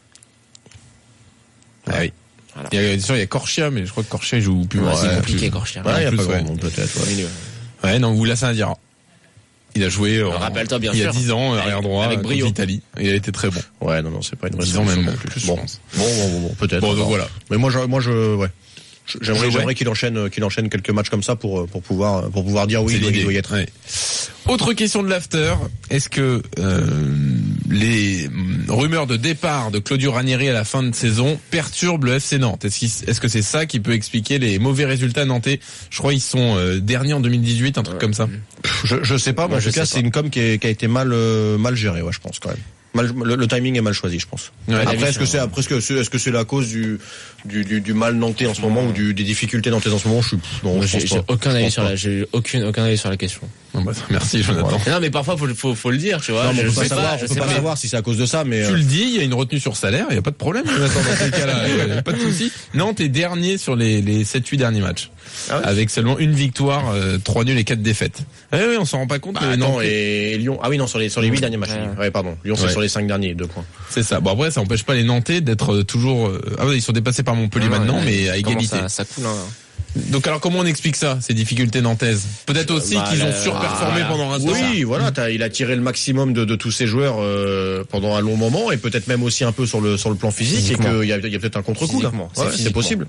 Ah oui. Voilà. Il y a Corchia, mais je crois que Corchia joue plus. C'est compliqué, Corchia. Il y a pas grand monde, peut-être. Ouais, non, Oulassana Diarra. Il a joué rappelle-toi, bien il y sûr. a 10 ans, arrière droit, avec brio. Italie. Il a été très bon. Ouais, non, c'est pas une vraie 10 ans solution même non plus. Je pense. Bon, peut-être. Bon, donc voilà. Mais moi, j'aimerais qu'il enchaîne quelques matchs comme ça pour pouvoir dire oui, il doit y être. Ouais. Autre question de l'after. Est-ce que les rumeurs de départ de Claudio Ranieri à la fin de saison perturbent le FC Nantes? Est-ce que c'est ça qui peut expliquer les mauvais résultats nantais? Je crois qu'ils sont derniers en 2018, un truc comme ça. Je sais pas, mais en tout cas, c'est une com qui a été mal gérée, je pense quand même. Le timing est mal choisi, je pense. Ouais, après, est-ce que c'est la cause du mal nantais en ce moment ou des difficultés nantaises en ce moment? J'ai aucun avis sur la question. Merci, Jonathan. Voilà. Non, mais parfois faut le dire, tu vois. Non, mais on peut pas savoir si c'est à cause de ça, mais tu le dis, il y a une retenue sur salaire, il y a pas de problème, Jonathan, dans ces cas-là, pas de souci. Nantes est dernier sur les 7-8 derniers matchs. Ah ouais, avec seulement une victoire, 3 nuls et 4 défaites. Oui, on s'en rend pas compte. Et Lyon. Ah oui, non, sur les 8 derniers matchs. Ouais, pardon. Lyon, c'est sur les 5 derniers, 2 points. C'est ça. Bon, après, ça empêche pas les Nantais d'être toujours, ils sont dépassés par Montpellier maintenant, mais à égalité. Ça coule, hein. Donc alors comment on explique ça, ces difficultés nantaises? Peut-être aussi qu'ils ont surperformé pendant un temps. Oui, voilà, il a tiré le maximum de tous ses joueurs pendant un long moment, et peut-être même aussi un peu sur le plan physique, et qu'il y a peut-être un contre-coup là. Ouais, c'est possible.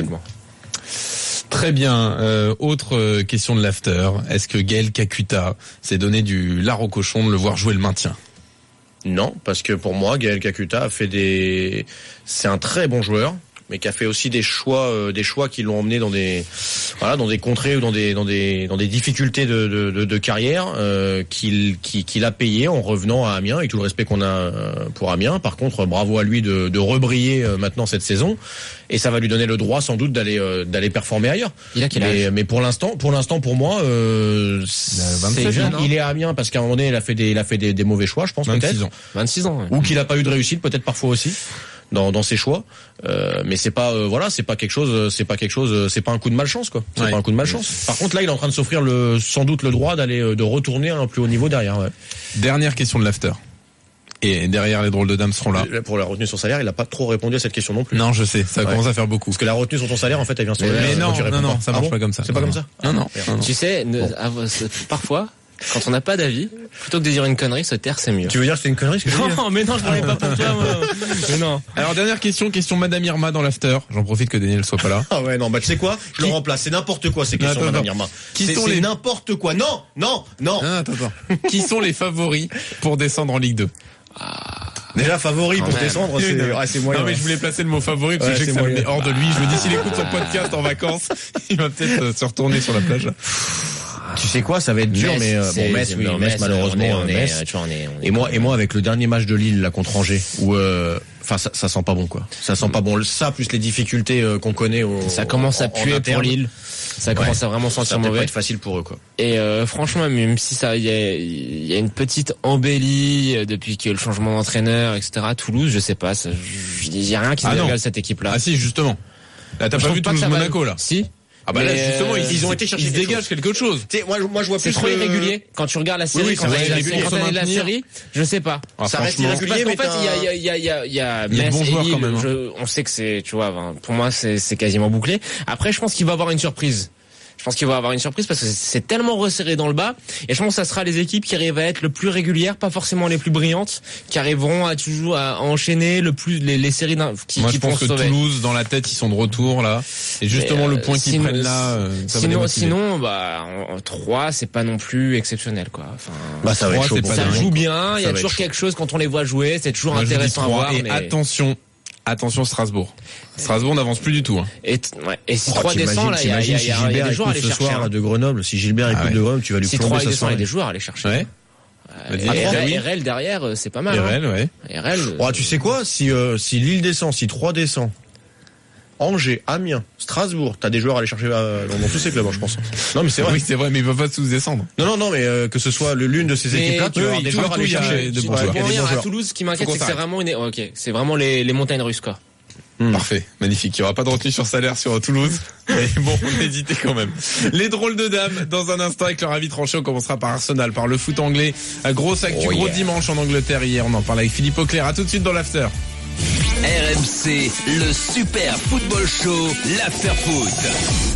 Très bien. Autre question de l'after. Est-ce que Gaël Kakuta s'est donné du lard au cochon de le voir jouer le maintien? Non, parce que pour moi, Gaël Kakuta a fait c'est un très bon joueur, mais qui a fait aussi des choix qui l'ont emmené dans des contrées ou dans des difficultés de carrière qu'il a payé en revenant à Amiens, avec tout le respect qu'on a pour Amiens. Par contre, bravo à lui de rebriller maintenant cette saison, et ça va lui donner le droit sans doute d'aller performer ailleurs. Il a quel âge? Mais pour l'instant pour moi c'est jeune, il est à Amiens parce qu'à un moment donné il a fait des mauvais choix, je pense. 26 ans. Ouais. Ou qu'il a pas eu de réussite peut-être parfois aussi dans ses choix, mais c'est pas quelque chose, c'est pas un coup de malchance quoi. C'est pas un coup de malchance. Par contre là il est en train de s'offrir sans doute le droit de retourner à un plus haut niveau derrière. Ouais. Dernière question de l'after. Et derrière, les drôles de dames seront là. Pour la retenue sur salaire, il a pas trop répondu à cette question non plus. Non, je sais, ça commence à faire beaucoup. Parce que la retenue sur ton salaire, en fait, elle vient sur le. Mais non, ça marche pas comme ça. C'est pas comme ça. Non. Tu sais, parfois, quand on n'a pas d'avis, plutôt que de dire une connerie, se taire, c'est mieux. Tu veux dire que c'est une connerie, ce que je dis? Non, mais non, je parlais pas pour toi, moi. Mais non. Alors, dernière question Madame Irma dans l'after. J'en profite que Daniel soit pas là. Ah ouais, non, tu sais quoi? Je le remplace. C'est n'importe quoi, ces questions, Madame Irma. C'est n'importe quoi. Non. Attends. Qui sont les favoris pour descendre en Ligue 2? Déjà favori pour descendre, c'est moyen. Non mais je voulais placer le mot favori parce que je sais que ça me met hors de lui. Je me dis s'il écoute son podcast en vacances, il va peut-être se retourner sur la plage. Tu sais quoi, ça va être dur, mais Metz malheureusement, Metz. Et moi avec le dernier match de Lille là contre Angers, où ça sent pas bon quoi. Ça sent pas bon. Ça plus les difficultés qu'on connaît ça commence à puer pour Lille. Ça commence à vraiment sentir mauvais. Ça va pas être facile pour eux quoi. Et franchement, même si il y a une petite embellie depuis que le changement d'entraîneur, etc. Toulouse, je sais pas, il y a rien qui se régale cette équipe là. Ah si, justement. Là t'as pas vu Toulouse Monaco là? Si. Ah bah là justement ils ont été chercher, ils dégagent quelque chose. Moi je vois c'est trop irrégulier quand tu regardes la série, quand t'as la série, je sais pas. Ça reste irrégulier, mais en fait il y a de bons joueurs quand même. On sait que c'est, tu vois, pour moi c'est quasiment bouclé. Après je pense qu'il va avoir une surprise. Je pense qu'il va y avoir une surprise parce que c'est tellement resserré dans le bas. Et je pense que ça sera les équipes qui arrivent à être le plus régulières, pas forcément les plus brillantes, qui arriveront à toujours à enchaîner le plus les séries qui Moi, je pense que sauver. Toulouse, dans la tête, ils sont de retour là. Et justement, le point qu'ils prennent là, sinon, 3, c'est pas non plus exceptionnel, quoi. Enfin, ça va être chaud. Ça joue bien. Il y a toujours quelque chose quand on les voit jouer. C'est toujours intéressant à voir. Et attention Strasbourg. Strasbourg n'avance plus du tout. Hein. Et si 3 descend, là, il y a des joueurs à aller chercher. Ce soir, de Grenoble, si Gilbert écoute de Grenoble, tu vas lui plomber ça. Si 3 descend, il y a des joueurs à aller chercher. Ouais. RL derrière, c'est pas mal. RL, ouais. RL. Tu sais quoi? Si Lille descend, si 3 descend, Angers, Amiens, Strasbourg, t'as des joueurs à aller chercher dans tous ces clubs, je pense. Non, mais c'est vrai. Oui, c'est vrai, mais ils peuvent pas tous descendre. Non, mais que ce soit l'une de ces équipes-là, tu vas avoir des joueurs à aller chercher. À Toulouse, ce qui m'inquiète, c'est que c'est vraiment c'est vraiment les montagnes russes, quoi. Parfait, magnifique. Il n'y aura pas de retenue sur salaire sur Toulouse. Mais bon, on hésitait quand même. Les drôles de dames, dans un instant avec leur avis tranché, on commencera par Arsenal, par le foot anglais. Grosse actu, gros dimanche en Angleterre hier. On en parle avec Philippe Auclair. À tout de suite dans l'after. RMC, le super football show, l'after foot.